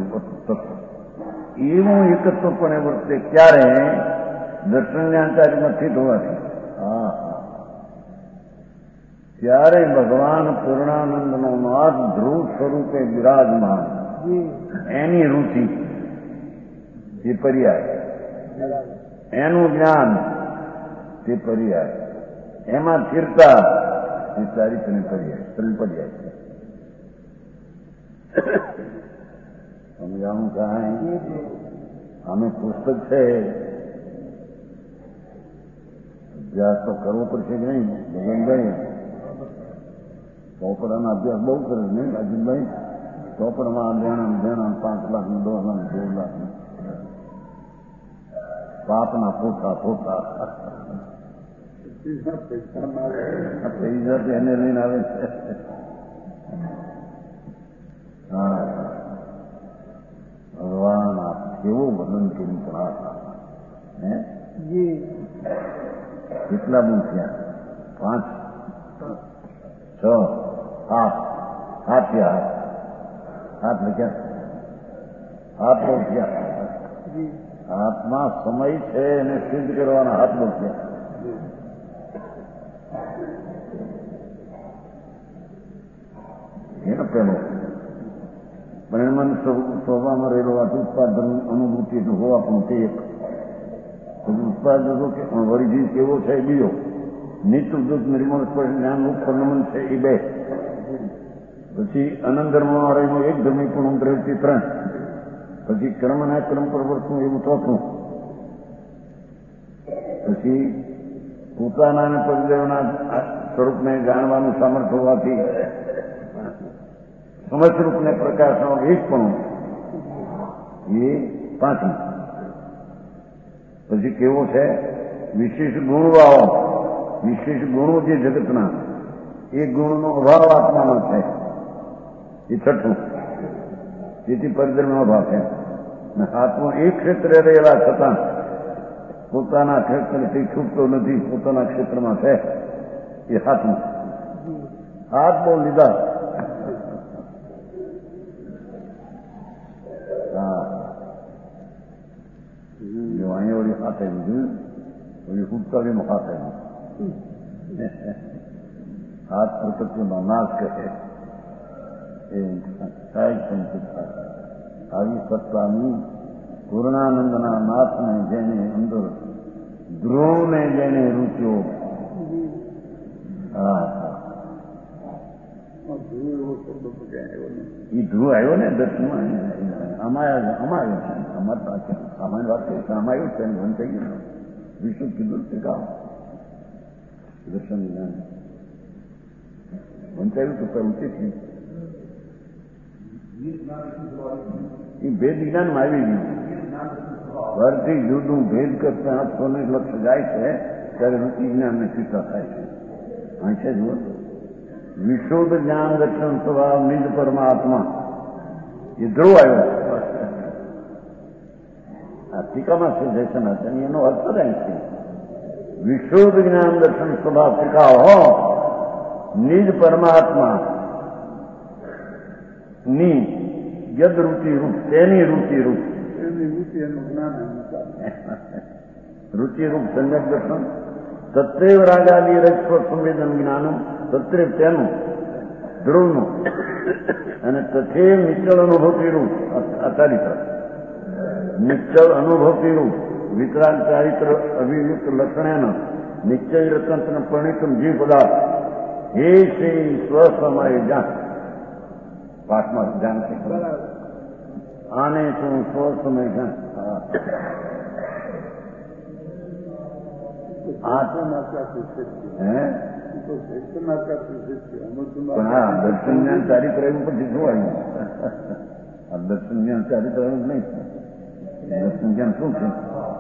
એવું એકત્વપણે વર્તે ક્યારે દર્શન જ્ઞાન તારીખમાં સ્થિત હોવાથી ત્યારે ભગવાન પૂર્ણાનંદનો નાથ ધ્રુવ સ્વરૂપે બિરાજમાન એની રુચિ તે પર્યાય, એનું જ્ઞાન તે પર્યાય, એમાં સ્થિરતા એ ચારિત્ર્ય પર્યાય, ત્રણ પર્યાય છે. સમજાવું કાંઈ આમે પુસ્તક છે અભ્યાસ તો કરવો પડશે કે નહીં ભગવાનભાઈ? ચોપડાના અભ્યાસ બહુ કરે નહીં અજીતભાઈ? ચોપડામાં દેણા 5 લાખ 10 લાખ 2 લાખ પાપના પોતા પૈસા એને લઈને આવે છે. હા ભગવાન આપ કેવું વર્ણન કર્યું પણ કેટલા બું થયા? 5, 6, 7 હાથ લખ્યા, હાથ બહુ થયા. હાથમાં સમય છે એને સિદ્ધ કરવાના હાથ બહુ થયા. એનો પેલો પરિણામ સ્વભાવમાં રહેલો ઉત્પાદન અનુભૂતિ હોવા પણ તે એક ઉત્પાદકો કે વરિજીવ કેવો છે એ બીજો, નિત્યદૂત નિર્મળ જ્ઞાન ઉત્પન્ન છે એ 2, પછી અનંત ધર્મમાં રહેલું એક ધર્મી પણ પ્રવૃત્તિ 3, પછી કર્મના ક્રમ પ્રવર્તનું એવું 4, પછી પોતાના અને પરદેવના સ્વરૂપને જાણવાનું સામર્થ્ય હોવાથી સમસ્વરૂપને પ્રકાશનો એક પણ એ 5. પછી કેવો છે? વિશેષ ગુણવાળો, વિશેષ ગુણો જે જગતના એ ગુણનો અભાવ આત્મામાં છે એ 6. તેથી પરિધર્મનો અભાવ છે. આત્મા એક ક્ષેત્રે રહેલા છતાં પોતાના ક્ષેત્રથી છૂટતો નથી, પોતાના ક્ષેત્રમાં છે એ 7. હાથ બહુ લીધા. જો અહીંયા ઓલી હાથ આવ્યું ઓલી ઉડતાલીનો હાથ આવ્યો. હાથ પ્રકૃતિનો નાશ કહે એ આવી સત્તાની પૂર્ણાનંદના નાથને જેને અંદર ધ્રુવને જેને રૂચ્યો, એ ધ્રુવ આવ્યો ને દર્શનમાં આમાં આવ્યો છે. અમારે પાસે સામાન્ય વાત છે, આમાં આવ્યું છે બંધ થઈ ગયું. વિષ્ણુ કીધું છે કામ દર્શન જ્ઞાન વંચાયું તો પ્રવૃત્તિથી એ ભેદ જ્ઞાનમાં આવી ગયું. ઘરથી જુદું ભેદ કરતા આંખોને લક્ષ્ય જાય છે ત્યારે રુચિ જ્ઞાનને સ્વીકાર થાય છે. અહીં છે જુઓ વિશુદ્ધ જ્ઞાન દર્શન સ્વભાવ નિજ પરમાત્મા એ ધ્રુવ આવ્યો. આ ટીકામાં છે જયસન એનો અર્થ રહે છે વિશુદ્ધ જ્ઞાન દર્શન સ્વભાવ શીખાવો નિજ પરમાત્મા ની યદ રુચિ રૂપ તેની રુચિ રૂપ રુચિ રૂપ સમ્યક દર્શન તત્રેવ રાગાદી રજસ્વ સંવેદન જ્ઞાનમ તત્રેવ તેનું ધ્રુવનું અને તથે નિશ્ચળ અનુભવતી રૂપ આ ચારિત્ર નિશ્ચળ અનુભવતી રૂપ વિતરાગ ચારિત્ર અવિયુક્ત લક્ષણેન નિશ્ચય રતંત્ર પરિણીતમ જીવ પદાર્થ હે શ્રી સ્વસમય જાણ પાઠમાં જાણ છે આને શું સ્વસમય જાણ પણ હા દર્શન જ્ઞાન ચારિત્ર એવું પછી શું આવ્યું આ દર્શન જ્ઞાન ચારિત્ર એવું નહીં દર્શન જ્ઞાન શું છે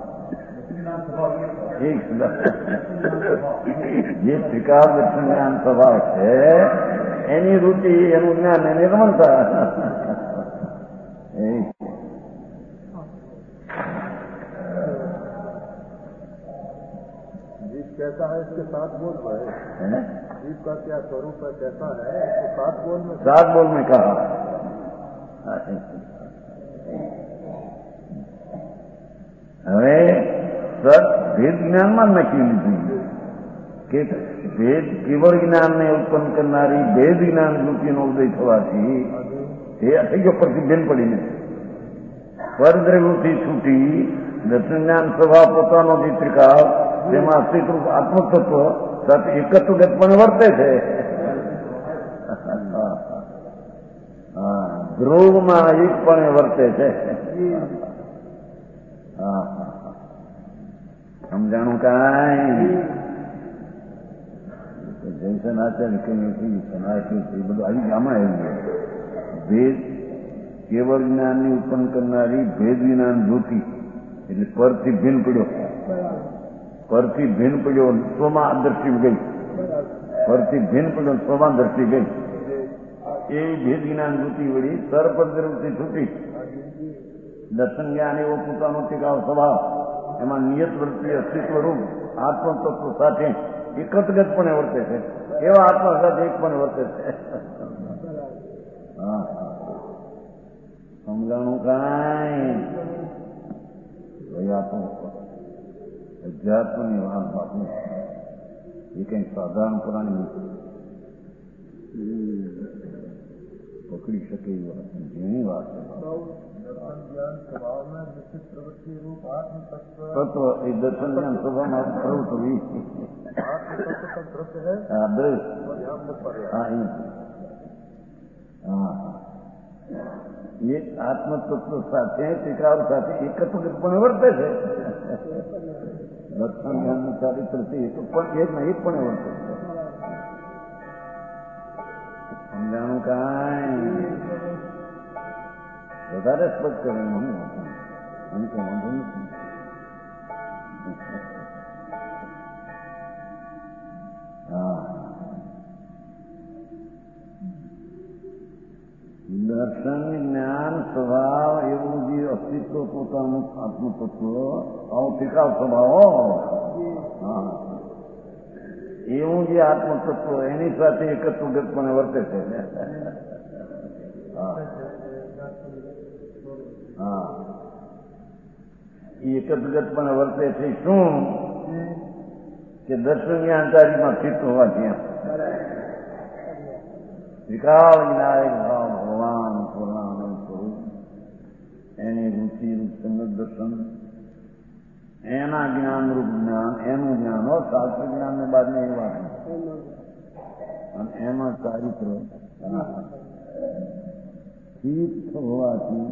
જે ત્રિકાળ દર્શન જ્ઞાન સ્વભાવ છે એની રુચિ એનું જ્ઞાન એની રમણતા कैसा है इसके 7 बोल है जीव का क्या स्वरूप है कैसा है तो 7 बोल में कहा હવે ભેદ જ્ઞાનમાં નક્કી લીધું કે ભેદ કેવળ જ્ઞાનને ઉત્પન્ન કરનારી ભેદ જ્ઞાન વૃત્તિનો ઉદય થવાથી એ થઈ ગયો પ્રતિબિંબ પડીને પરદ્રવ્યથી છૂટી દર્શન જ્ઞાન સ્વભાવ પોતાનો જે ત્રિકાળ જેમાં અસ્તિત્વ આત્મતત્વ સાથે એકત્વગતપણે વર્તે છે ધ્રુવમાં એકપણે વર્તે છે સમજાણું કાંઈ જયસન આચાર્ય કઈ સનાથી એ બધું આવી આમાં આવ્યું ભેદ કેવળ જ્ઞાનની ઉત્પન્ન કરનારી ભેદ જ્ઞાન જ્યોતિ એટલે પરથી ભિન્ન પડ્યો પરથી ભિન્ન પડ્યો સ્વમાં દ્રષ્ટિ ગઈ પરથી ભિન્ન પડ્યો સ્વમાં દ્રષ્ટિ ગઈ એ ભેદ જ્ઞાન વૃત્તિ વળી સરપદ્રવૃત્તિ છૂટી દર્શન જ્ઞાન એવો પોતાનો ટીકાવ સ્વભાવ એમાં નિયત વૃત્તિ અસ્તિત્વ રૂપ આત્મતત્વ સાથે એકતગતપણે વર્તે છે એવા આત્મા સાથે એકપણે વર્તે છે હા સમજાણું કાંઈ ભાઈ આપો અધ્યાત્મની વાત બાપુ એ કંઈ સાધારણ પુરાણી પકડી શકે એવી વાત જેની વાત છે તત્વ એ દર્શન જ્ઞાન સ્વભાવમાં પ્રવૃત્તિ એક આત્મતત્વ સાથે ટીકાવ સાથે એકત્વપણે વર્તે છે દર્શન જ્ઞાનનું ચારિત્રથી એકપણે વર્તે છે સમજાણું કાંઈ વધારે સ્પષ્ટ કરે હું એમ કે વાંધો નથી હા દર્શન જ્ઞાન સ્વભાવ એવું જે અસ્તિત્વ પોતાનું આત્મતત્વ આવો ટીકાવ સ્વભાવ હા એવું જે આત્મતત્વ એની સાથે એકત્વગતપણે વર્તે છે હા એ એકત્વગતપણે વર્તે છે શું કે દર્શન જ્ઞાનચારીમાં સ્થિત હોવાથી વિકાલ વિનાયક ભાવ ભગવાન પૂર્ણાનંદ સ્વરૂપ એની રુચિ રૂપ સંગત દર્શન એના જ્ઞાન રૂપ જ્ઞાન એનું જ્ઞાન હો શાસ્ત્ર જ્ઞાન ને બાદ ની વાત અને એમાં ચારિત્ર સ્થિત હોવાથી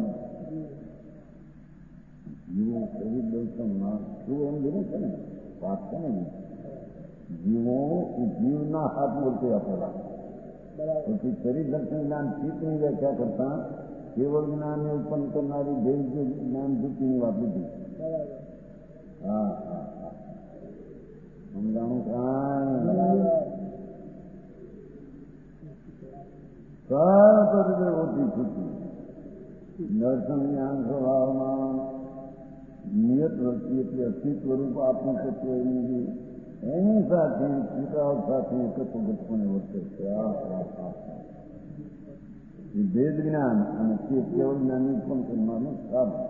જીવો શરીર દર્શનમાં શું એમ કીધું છે ને વાત છે ને જીવો જીવના હાથ બોલते આપેલા પછી શરીર દર્શન જ્ઞાન સ્થિતની વ્યાખ્યા કરતા કેવળ જ્ઞાનને ઉત્પન્ન કરનારી ભેદ જ્ઞાન વૃત્તિની વાત લીધી હા હા સમજાણું કાંઈ સર્વોથી છૂટી દર્શન જ્ઞાન સ્વભાવમાં નિયત વૃત્તિ એટલે અસ્તિત્વ રૂપ આત્મતત્વ એની જે એની સાથે ચિંતાઓ સાથે એકત્વને વર્તે છે. એ ભેદ જ્ઞાન અને તે કેવળ જ્ઞાનની પણ કરવાનું સાધન.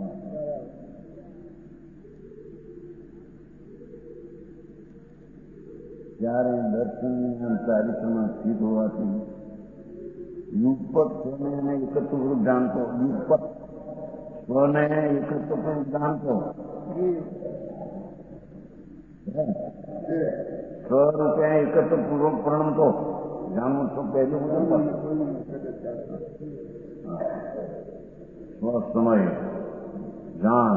ત્યારે દર્શનની ચારિત્રમાં સ્થિત હોવાથી યુગપત સ્વને એકત્વ જાણતો, યુગપત સ્વને એકત્વ પણ જાણતો, સ્વરૂપે એકત્વ પૂર્વક પ્રણમતો. જાણવું તો પહેલું સ્વ સમય જાણ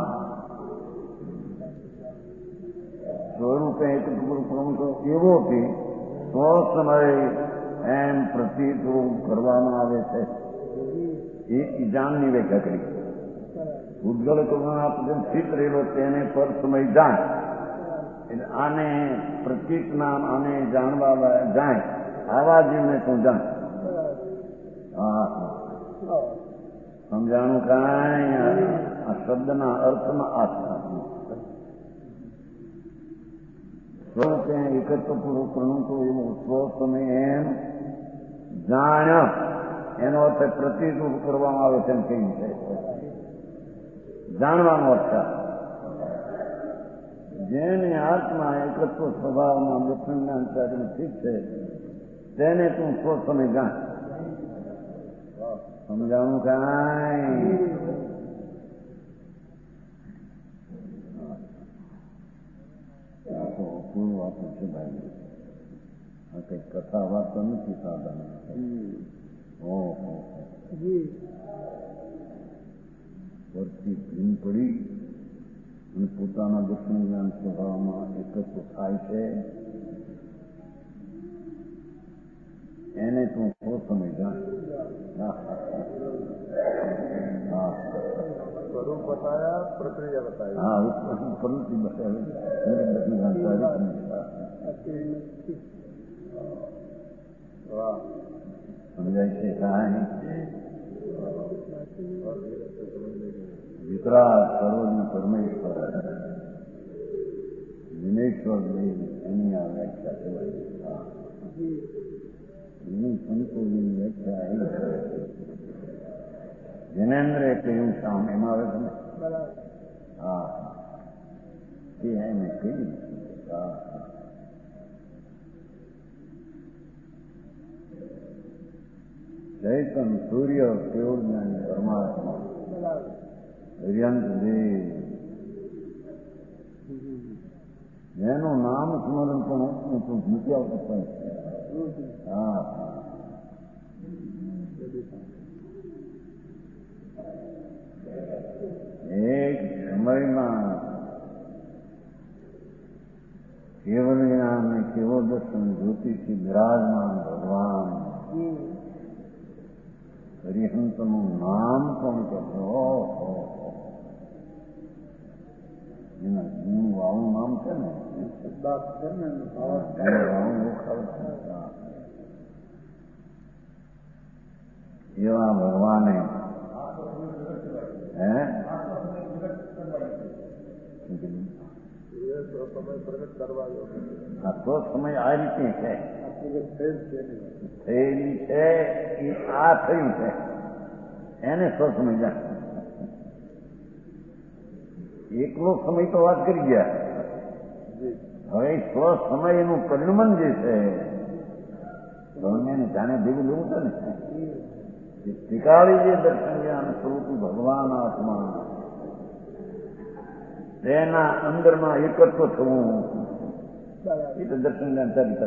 સ્વરૂપે એકત્વ પૂર્વક પ્રણમતો એવો કે સ્વ સમય એમ પ્રતીત કરવામાં આવે છે. એ જાણની વ્યાખ્યા કરી. ભૂતગલ કરુણા સ્થિત રહેલો તેને પર સમય જાણ. એટલે આને પ્રતીક નામ આને જાણવા જાય આવા જીવને તું જાણ. સમજાણું કાંઈ આ શબ્દના અર્થમાં આસ્થા સ્વરૂપે એકત્વપૂર્વક પ્રણમતો એવો સ્વ સમય એમ જાણ એનો અર્થ પ્રતિરૂપ કરવામાં આવે છે એમ કહ્યું છે. જાણવાનો અર્થ જેની આત્મા એકત્વ સ્વભાવમાં દર્શન જ્ઞાન ચારિત્ર્ય ઠીક છે તેને તું સ્વ સમય જાણ. સમજાવું કાંઈ પૂર્વ વાતો છે ભાઈ. આ કઈ કથા વાર્તા નથી સાધન. પરથી ભીમ પડી અને પોતાના દર્શન જ્ઞાન સ્વભાવમાં એકત્વ થાય છે એને તું સ્વ સમય જાણ. સ્વરૂપ બતાયા, પ્રક્રિયા બતાવી. હા, પ્રવૃત્તિ બતાવી. સમજાય છે કાંઈ વિતરાગ સર્વજ્ઞ પરમેશ્વર વિનેશ્વર દેવ એની આ વ્યાખ્યા કહેવાય. એની સંતોની વ્યાખ્યા એ છે. જિનેન્દ્રે કહ્યું શામ એમાં આવે છે ને. હા, એ એને કહ્યું. ચૈતન સૂર્ય કેવળ જ્ઞાની પરમાત્મા હરિયંત દેવ જેનું નામ સ્મરણ પણ તું મૂકી આવતો પણ છે. હા, એક સમયમાં કેવળ જ્ઞાન અને કેવળ દર્શન જ્યોતિથી બિરાજમાન ભગવાન હરિહંતનું નામ પણ કહેતો. એના ગુણ વાળું નામ છે ને એવા ભગવાને આ તો સમય આ રીતે છે થયેલી છે એ આ થયું છે એને સ્વ સમય જાણ. એકલો સમય તો વાત કરી ગયા. હવે સ્વ સમય એનું પરિણમન જે છે એને જાણે ભેગું લેવું છે ને. ટીકાળી જે દર્શન જ્ઞાન સ્વરૂપી ભગવાન આત્મા તેના અંદરમાં એકત્વ થવું એ તો દર્શન જ્ઞાન ચારિત્ર.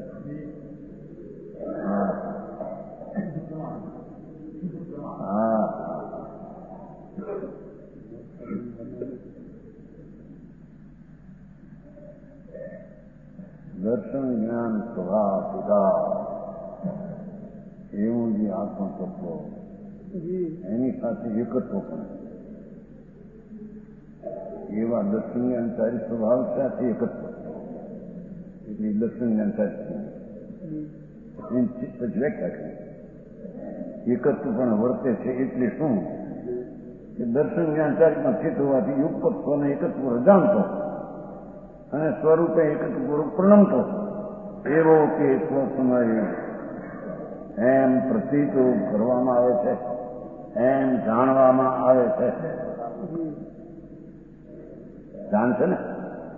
દર્શન જ્ઞાન સ્વભાવ પિતા એવું જે આત્મતત્વ એની સાથે એકત્વ પણ એવા દર્શન જ્ઞાન ચારિ સ્વભાવ સાથે એકત્વ એટલે દર્શન જ્ઞાન ચારિત્ર એની ચિત્ત જ વ્યાખ્યા કરી. એકત્વ પણ વર્તે છે એટલે શું કે દર્શન જ્ઞાન ચારિત્રમાં સ્થિત હોવાથી યુગપત સ્વને એકત્વ જાણતો અને સ્વરૂપે એકત્વ પૂર્વક પ્રણમતો એવો કે સમય એમ પ્રતીતો કરવામાં આવે છે, એમ જાણવામાં આવે છે. જાણશે ને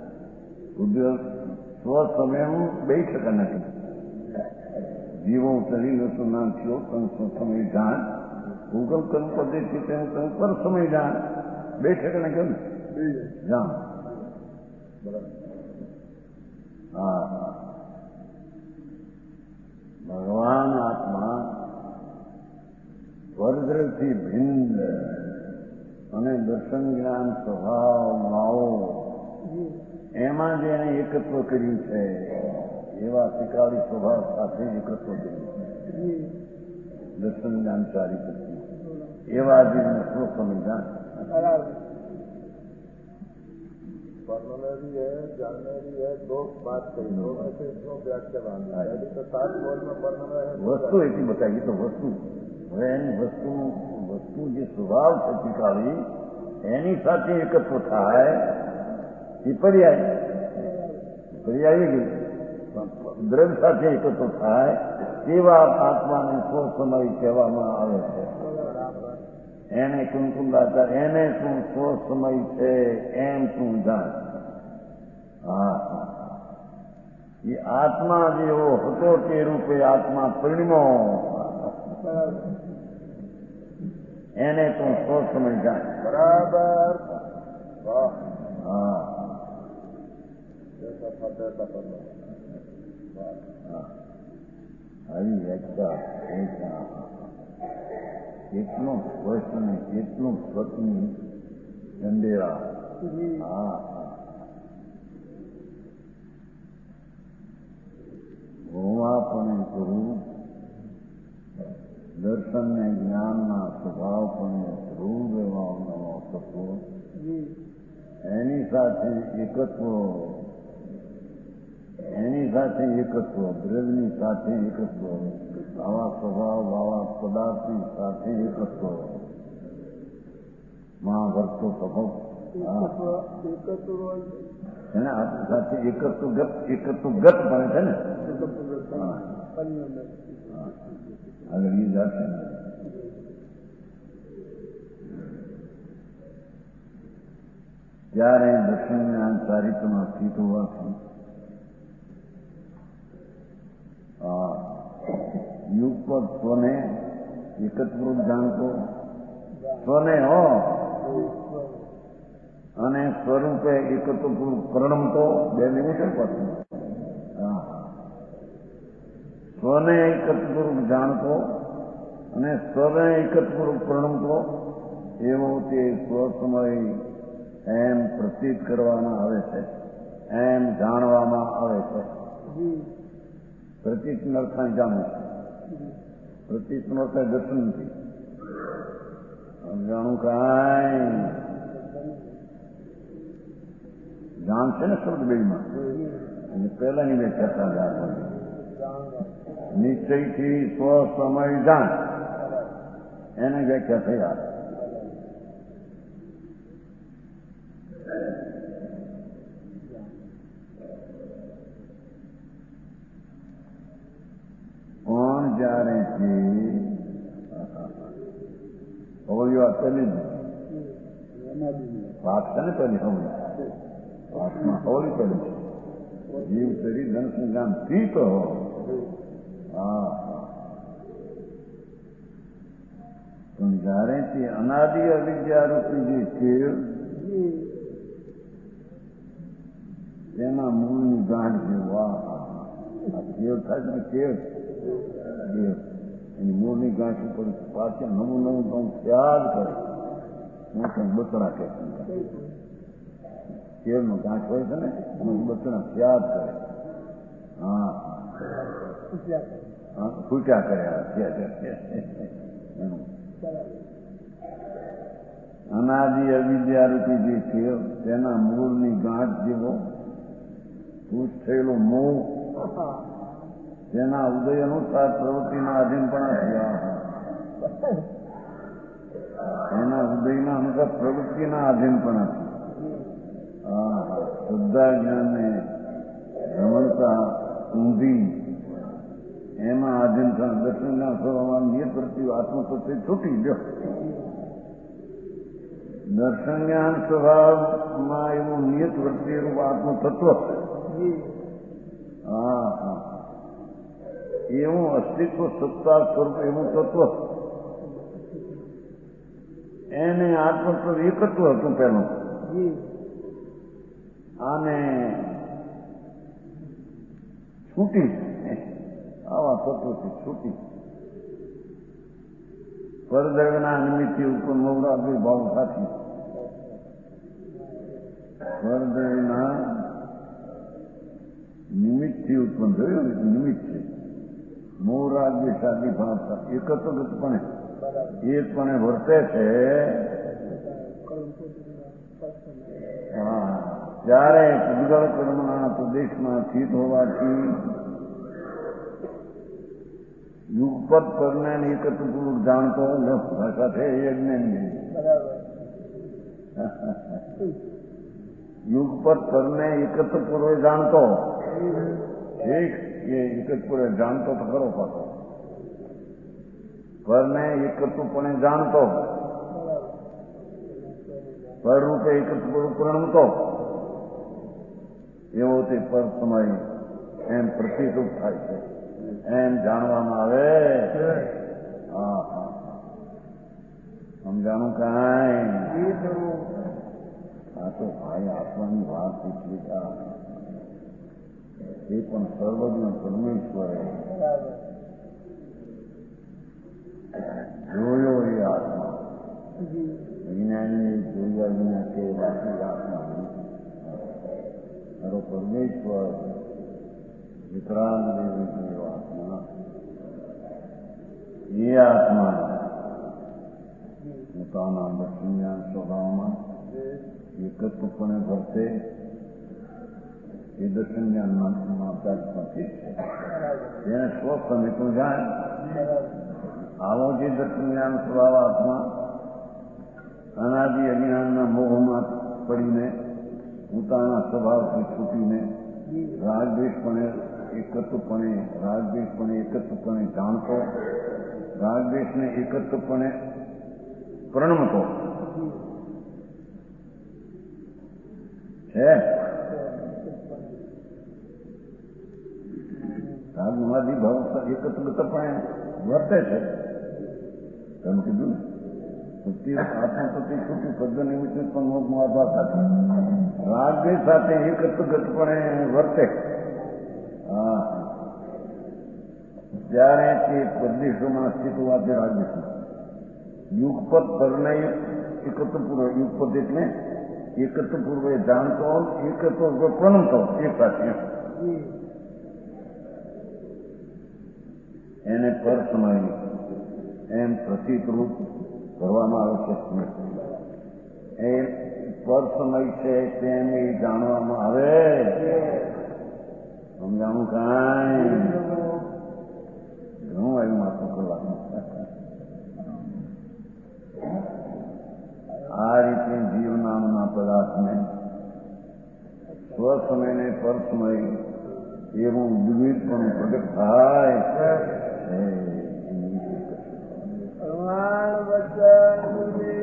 સ્વસમયનું બે ટકા નથી. જીવો શરીર હતું નાખ્યો સમય જાણ ગૂગલ કરું પદ્ધતિ પર સમય જાણ 2% ને કેમ જાણ. હા, ભગવાન આત્મા સ્વર્ગથી ભિન્ન અને દર્શન જ્ઞાન સ્વભાવ માવો એમાં જે એને એકત્વ કર્યું છે એવા શિકારી સ્વભાવ સાથે એકત્વ કર્યું છે. દર્શન જ્ઞાન સારી કરતી એવા જીવને સ્વસંવિધાન पढ़ने भी है, जानने भी है, दो बात कही, दो में से इसको व्याख्या बांधी. पहली तो 7 बोल में पढ़ना है. વસ્તુ એટલી બતાવી તો વસ્તુ હવે એની વસ્તુ જે સ્વભાવ છે શિકારી એની સાથે એકત્વ થાય એ પર્યાય ગઈ દ્રવ્ય સાથે એકત્વ થાય તેવા આત્માને સ્વસમય કહેવામાં આવે છે. એને કુમકુંદાચાર એને શું સ્વસમય છે એમ શું જાણ. હા, એ આત્મા જેવો હતો તે રૂપે આત્મા પરિણમો એને તું સ્વસમય જાણ. બરાબર. વાહ. હા, આવી વ્યાખ્યા કેટલું સ્પષ્ટ ને કેટલું સ્વતની ચંદેરા. હા, હોવાપણે સ્વરૂપ દર્શન ને જ્ઞાનના સ્વભાવપણે સ્વરૂપ એવા તત્વો એની સાથે એકત્વ દ્રવ્યની સાથે એકત્વ આવા સ્વભાવ આવા પદાર્થની સાથે એકત્વ માં વર્તો સ્વભાવ એને આપણી સાથે એકત્વ ગત બને છે ને. આગળ એ જશે ત્યારે દર્શન જ્ઞાન ચારિત્રમાં સ્થિત હોવાથી યુગપદ સ્વને એકત્વરૂપ જાણતો સ્વને હો અને સ્વરૂપે એકત્વપૂર્વક પ્રણમતો બે લેવું છે પાછું. હા, સ્વને એકત્વપૂર્વક જાણતો અને સ્વને એકત્વપૂર્વક પ્રણમતો એવો તે સ્વસમય એમ પ્રતીત કરવામાં આવે છે, એમ જાણવામાં આવે છે. પ્રતીતનો અર્થ જાણવું છે. પ્રતીતનો અર્થ દર્શન નથી. જાણું કાંઈ જાણશે ને શબ્દ બેમાં અને પહેલાની વ્યાખ્યા જાણવાની નિશ્ચયથી સ્વસમય જાણ એને વ્યાખ્યા થઈ આ. પણ જ્યારે હોળીઓ આપેલી પાક છે ને પેલી હોળી પાકમાં હોળી પેલી છે જીવ શરીર ધન સંગ્રામ પીત હો. હા, પણ જ્યારે તે અનાદિ અવિદ્યારૂપી જે ખેલ તેના મૂળની ગાંઠ છે. વાહ, આ ખેલ થાય ને ખેલ એની મૂળની ગાંઠ ઉપર પાછળ નવું કામ યાદ કરે. હું કંઈ બચડા કે ખેલનો ગાંઠ હોય છે ને એનું બચડા યાદ કરે. હા, ફૂટ્યા કર્યા અનાદિ અવિદ્યારૂપી જે ખેલ તેના મૂળની ગાંઠ જેવો પૂછ થયેલો મોહ તેના ઉદય અનુસાર પ્રવૃત્તિના આધીનપણા થયા. એના ઉદયના અનુસાર પ્રવૃત્તિના આધીનપણા થયા. હા, શ્રદ્ધા જ્ઞાનને ભ્રમણતા ઊંધી એમાં આધીન દર્શનના સ્વભાવમાં નિયત વૃત્તિ આત્મતત્વ છૂટી ગયો. દર્શન જ્ઞાન સ્વભાવમાં એવું નિયત વૃત્તિ રૂપ આત્મતત્વ, હા હા, એવું અસ્તિત્વ સત્તા સ્વરૂપ એવું તત્વ, એને આત્મતત્વ એકત્વ હતું પેલું. આને છૂટી, આવા તત્વથી છૂટી પરદૈવના નિમિત્તથી ઉપર મોવડાવી ભાવ સાથી પરદૈવના નિમિત્તથી ઉત્પન્ન થયું. નિમિત્ત છે મોરાગ્ય શાદી ભાવ એકત્વગતપણે એકપણે વર્તે છે. હા, ત્યારે પૂજગળ કર્મના પ્રદેશમાં સ્થિત હોવાથી યુગપત પરને એકત્વપૂર્વક જાણતો ભાષા છે યજ્ઞ. યુગપત પરને એકત્વપૂર્વક જાણતો, ઠીક, એ એકત્વપૂર્વક જાણતો તો ખરો પાછો. પરને એકત્વપણે જાણતો, પરરૂપે એકત્વપૂર્વક પ્રણમતો, એવો તે પર સમય એમ પ્રતિરૂપ થાય છે, એમ જાણવામાં આવે. હા હા, સમજાણું કાંઈ? આ તો ભાઈ આત્માની વાત પૂછવી, એ પણ સર્વજ્ઞ પરમેશ્વરે જોયો. એ આત્મા વિજ્ઞાની જોયા વિના કે વાંચી આત્મા મારો પરમેશ્વર વિકરાંત દેવી આત્મા, એ આત્મા પોતાના દર્શનજ્ઞાન સ્વભાવમાં એકત્વપણે વર્તે. એ દર્શનજ્ઞાનમાં ઠીક છે, એને સ્વસમિતું જાય. આવો જે દર્શનજ્ઞાન સ્વભાવ આત્મા અનાદિ અજ્ઞાનના મોહમાં પડીને પોતાના સ્વભાવથી છૂટીને રાગદ્વેષપણે એકત્વપણે જાણતો, રાગદ્વેષને એકત્વપણે પ્રણમતો છે. રાગમાદિ ભાવ એકત્વપણે વર્તે છે. તમે કીધું આત્મપતિ છૂટી પદ નિમિત્ત પણ મોગમાં સાથે રાગદ્વેષ સાથે એકત્વગતપણે વર્તે. હા, ત્યારે તે પ્રદેશોમાં સ્થિત હોવાથી રાગદ્વેષ યુગપત પરને એકત્વપૂર્વક, યુગપત એટલે એકત્વપૂર્વક જાણતો, એકત્વ પ્રણમતો એક સાથે, એને પર સમય એમ પ્રતિકરૂપ કરવામાં આવે છે. એ પર સમય છે તેમ એ જાણવામાં આવે. સમજાણું કાંઈ? ઘણું આવ્યું માથું કરવાનું. આ રીતે જીવ નામના પદાર્થને સ્વસમયને પર સમય એવું વિવિધ પણ પ્રગટ થાય. પ્રમાણ વચન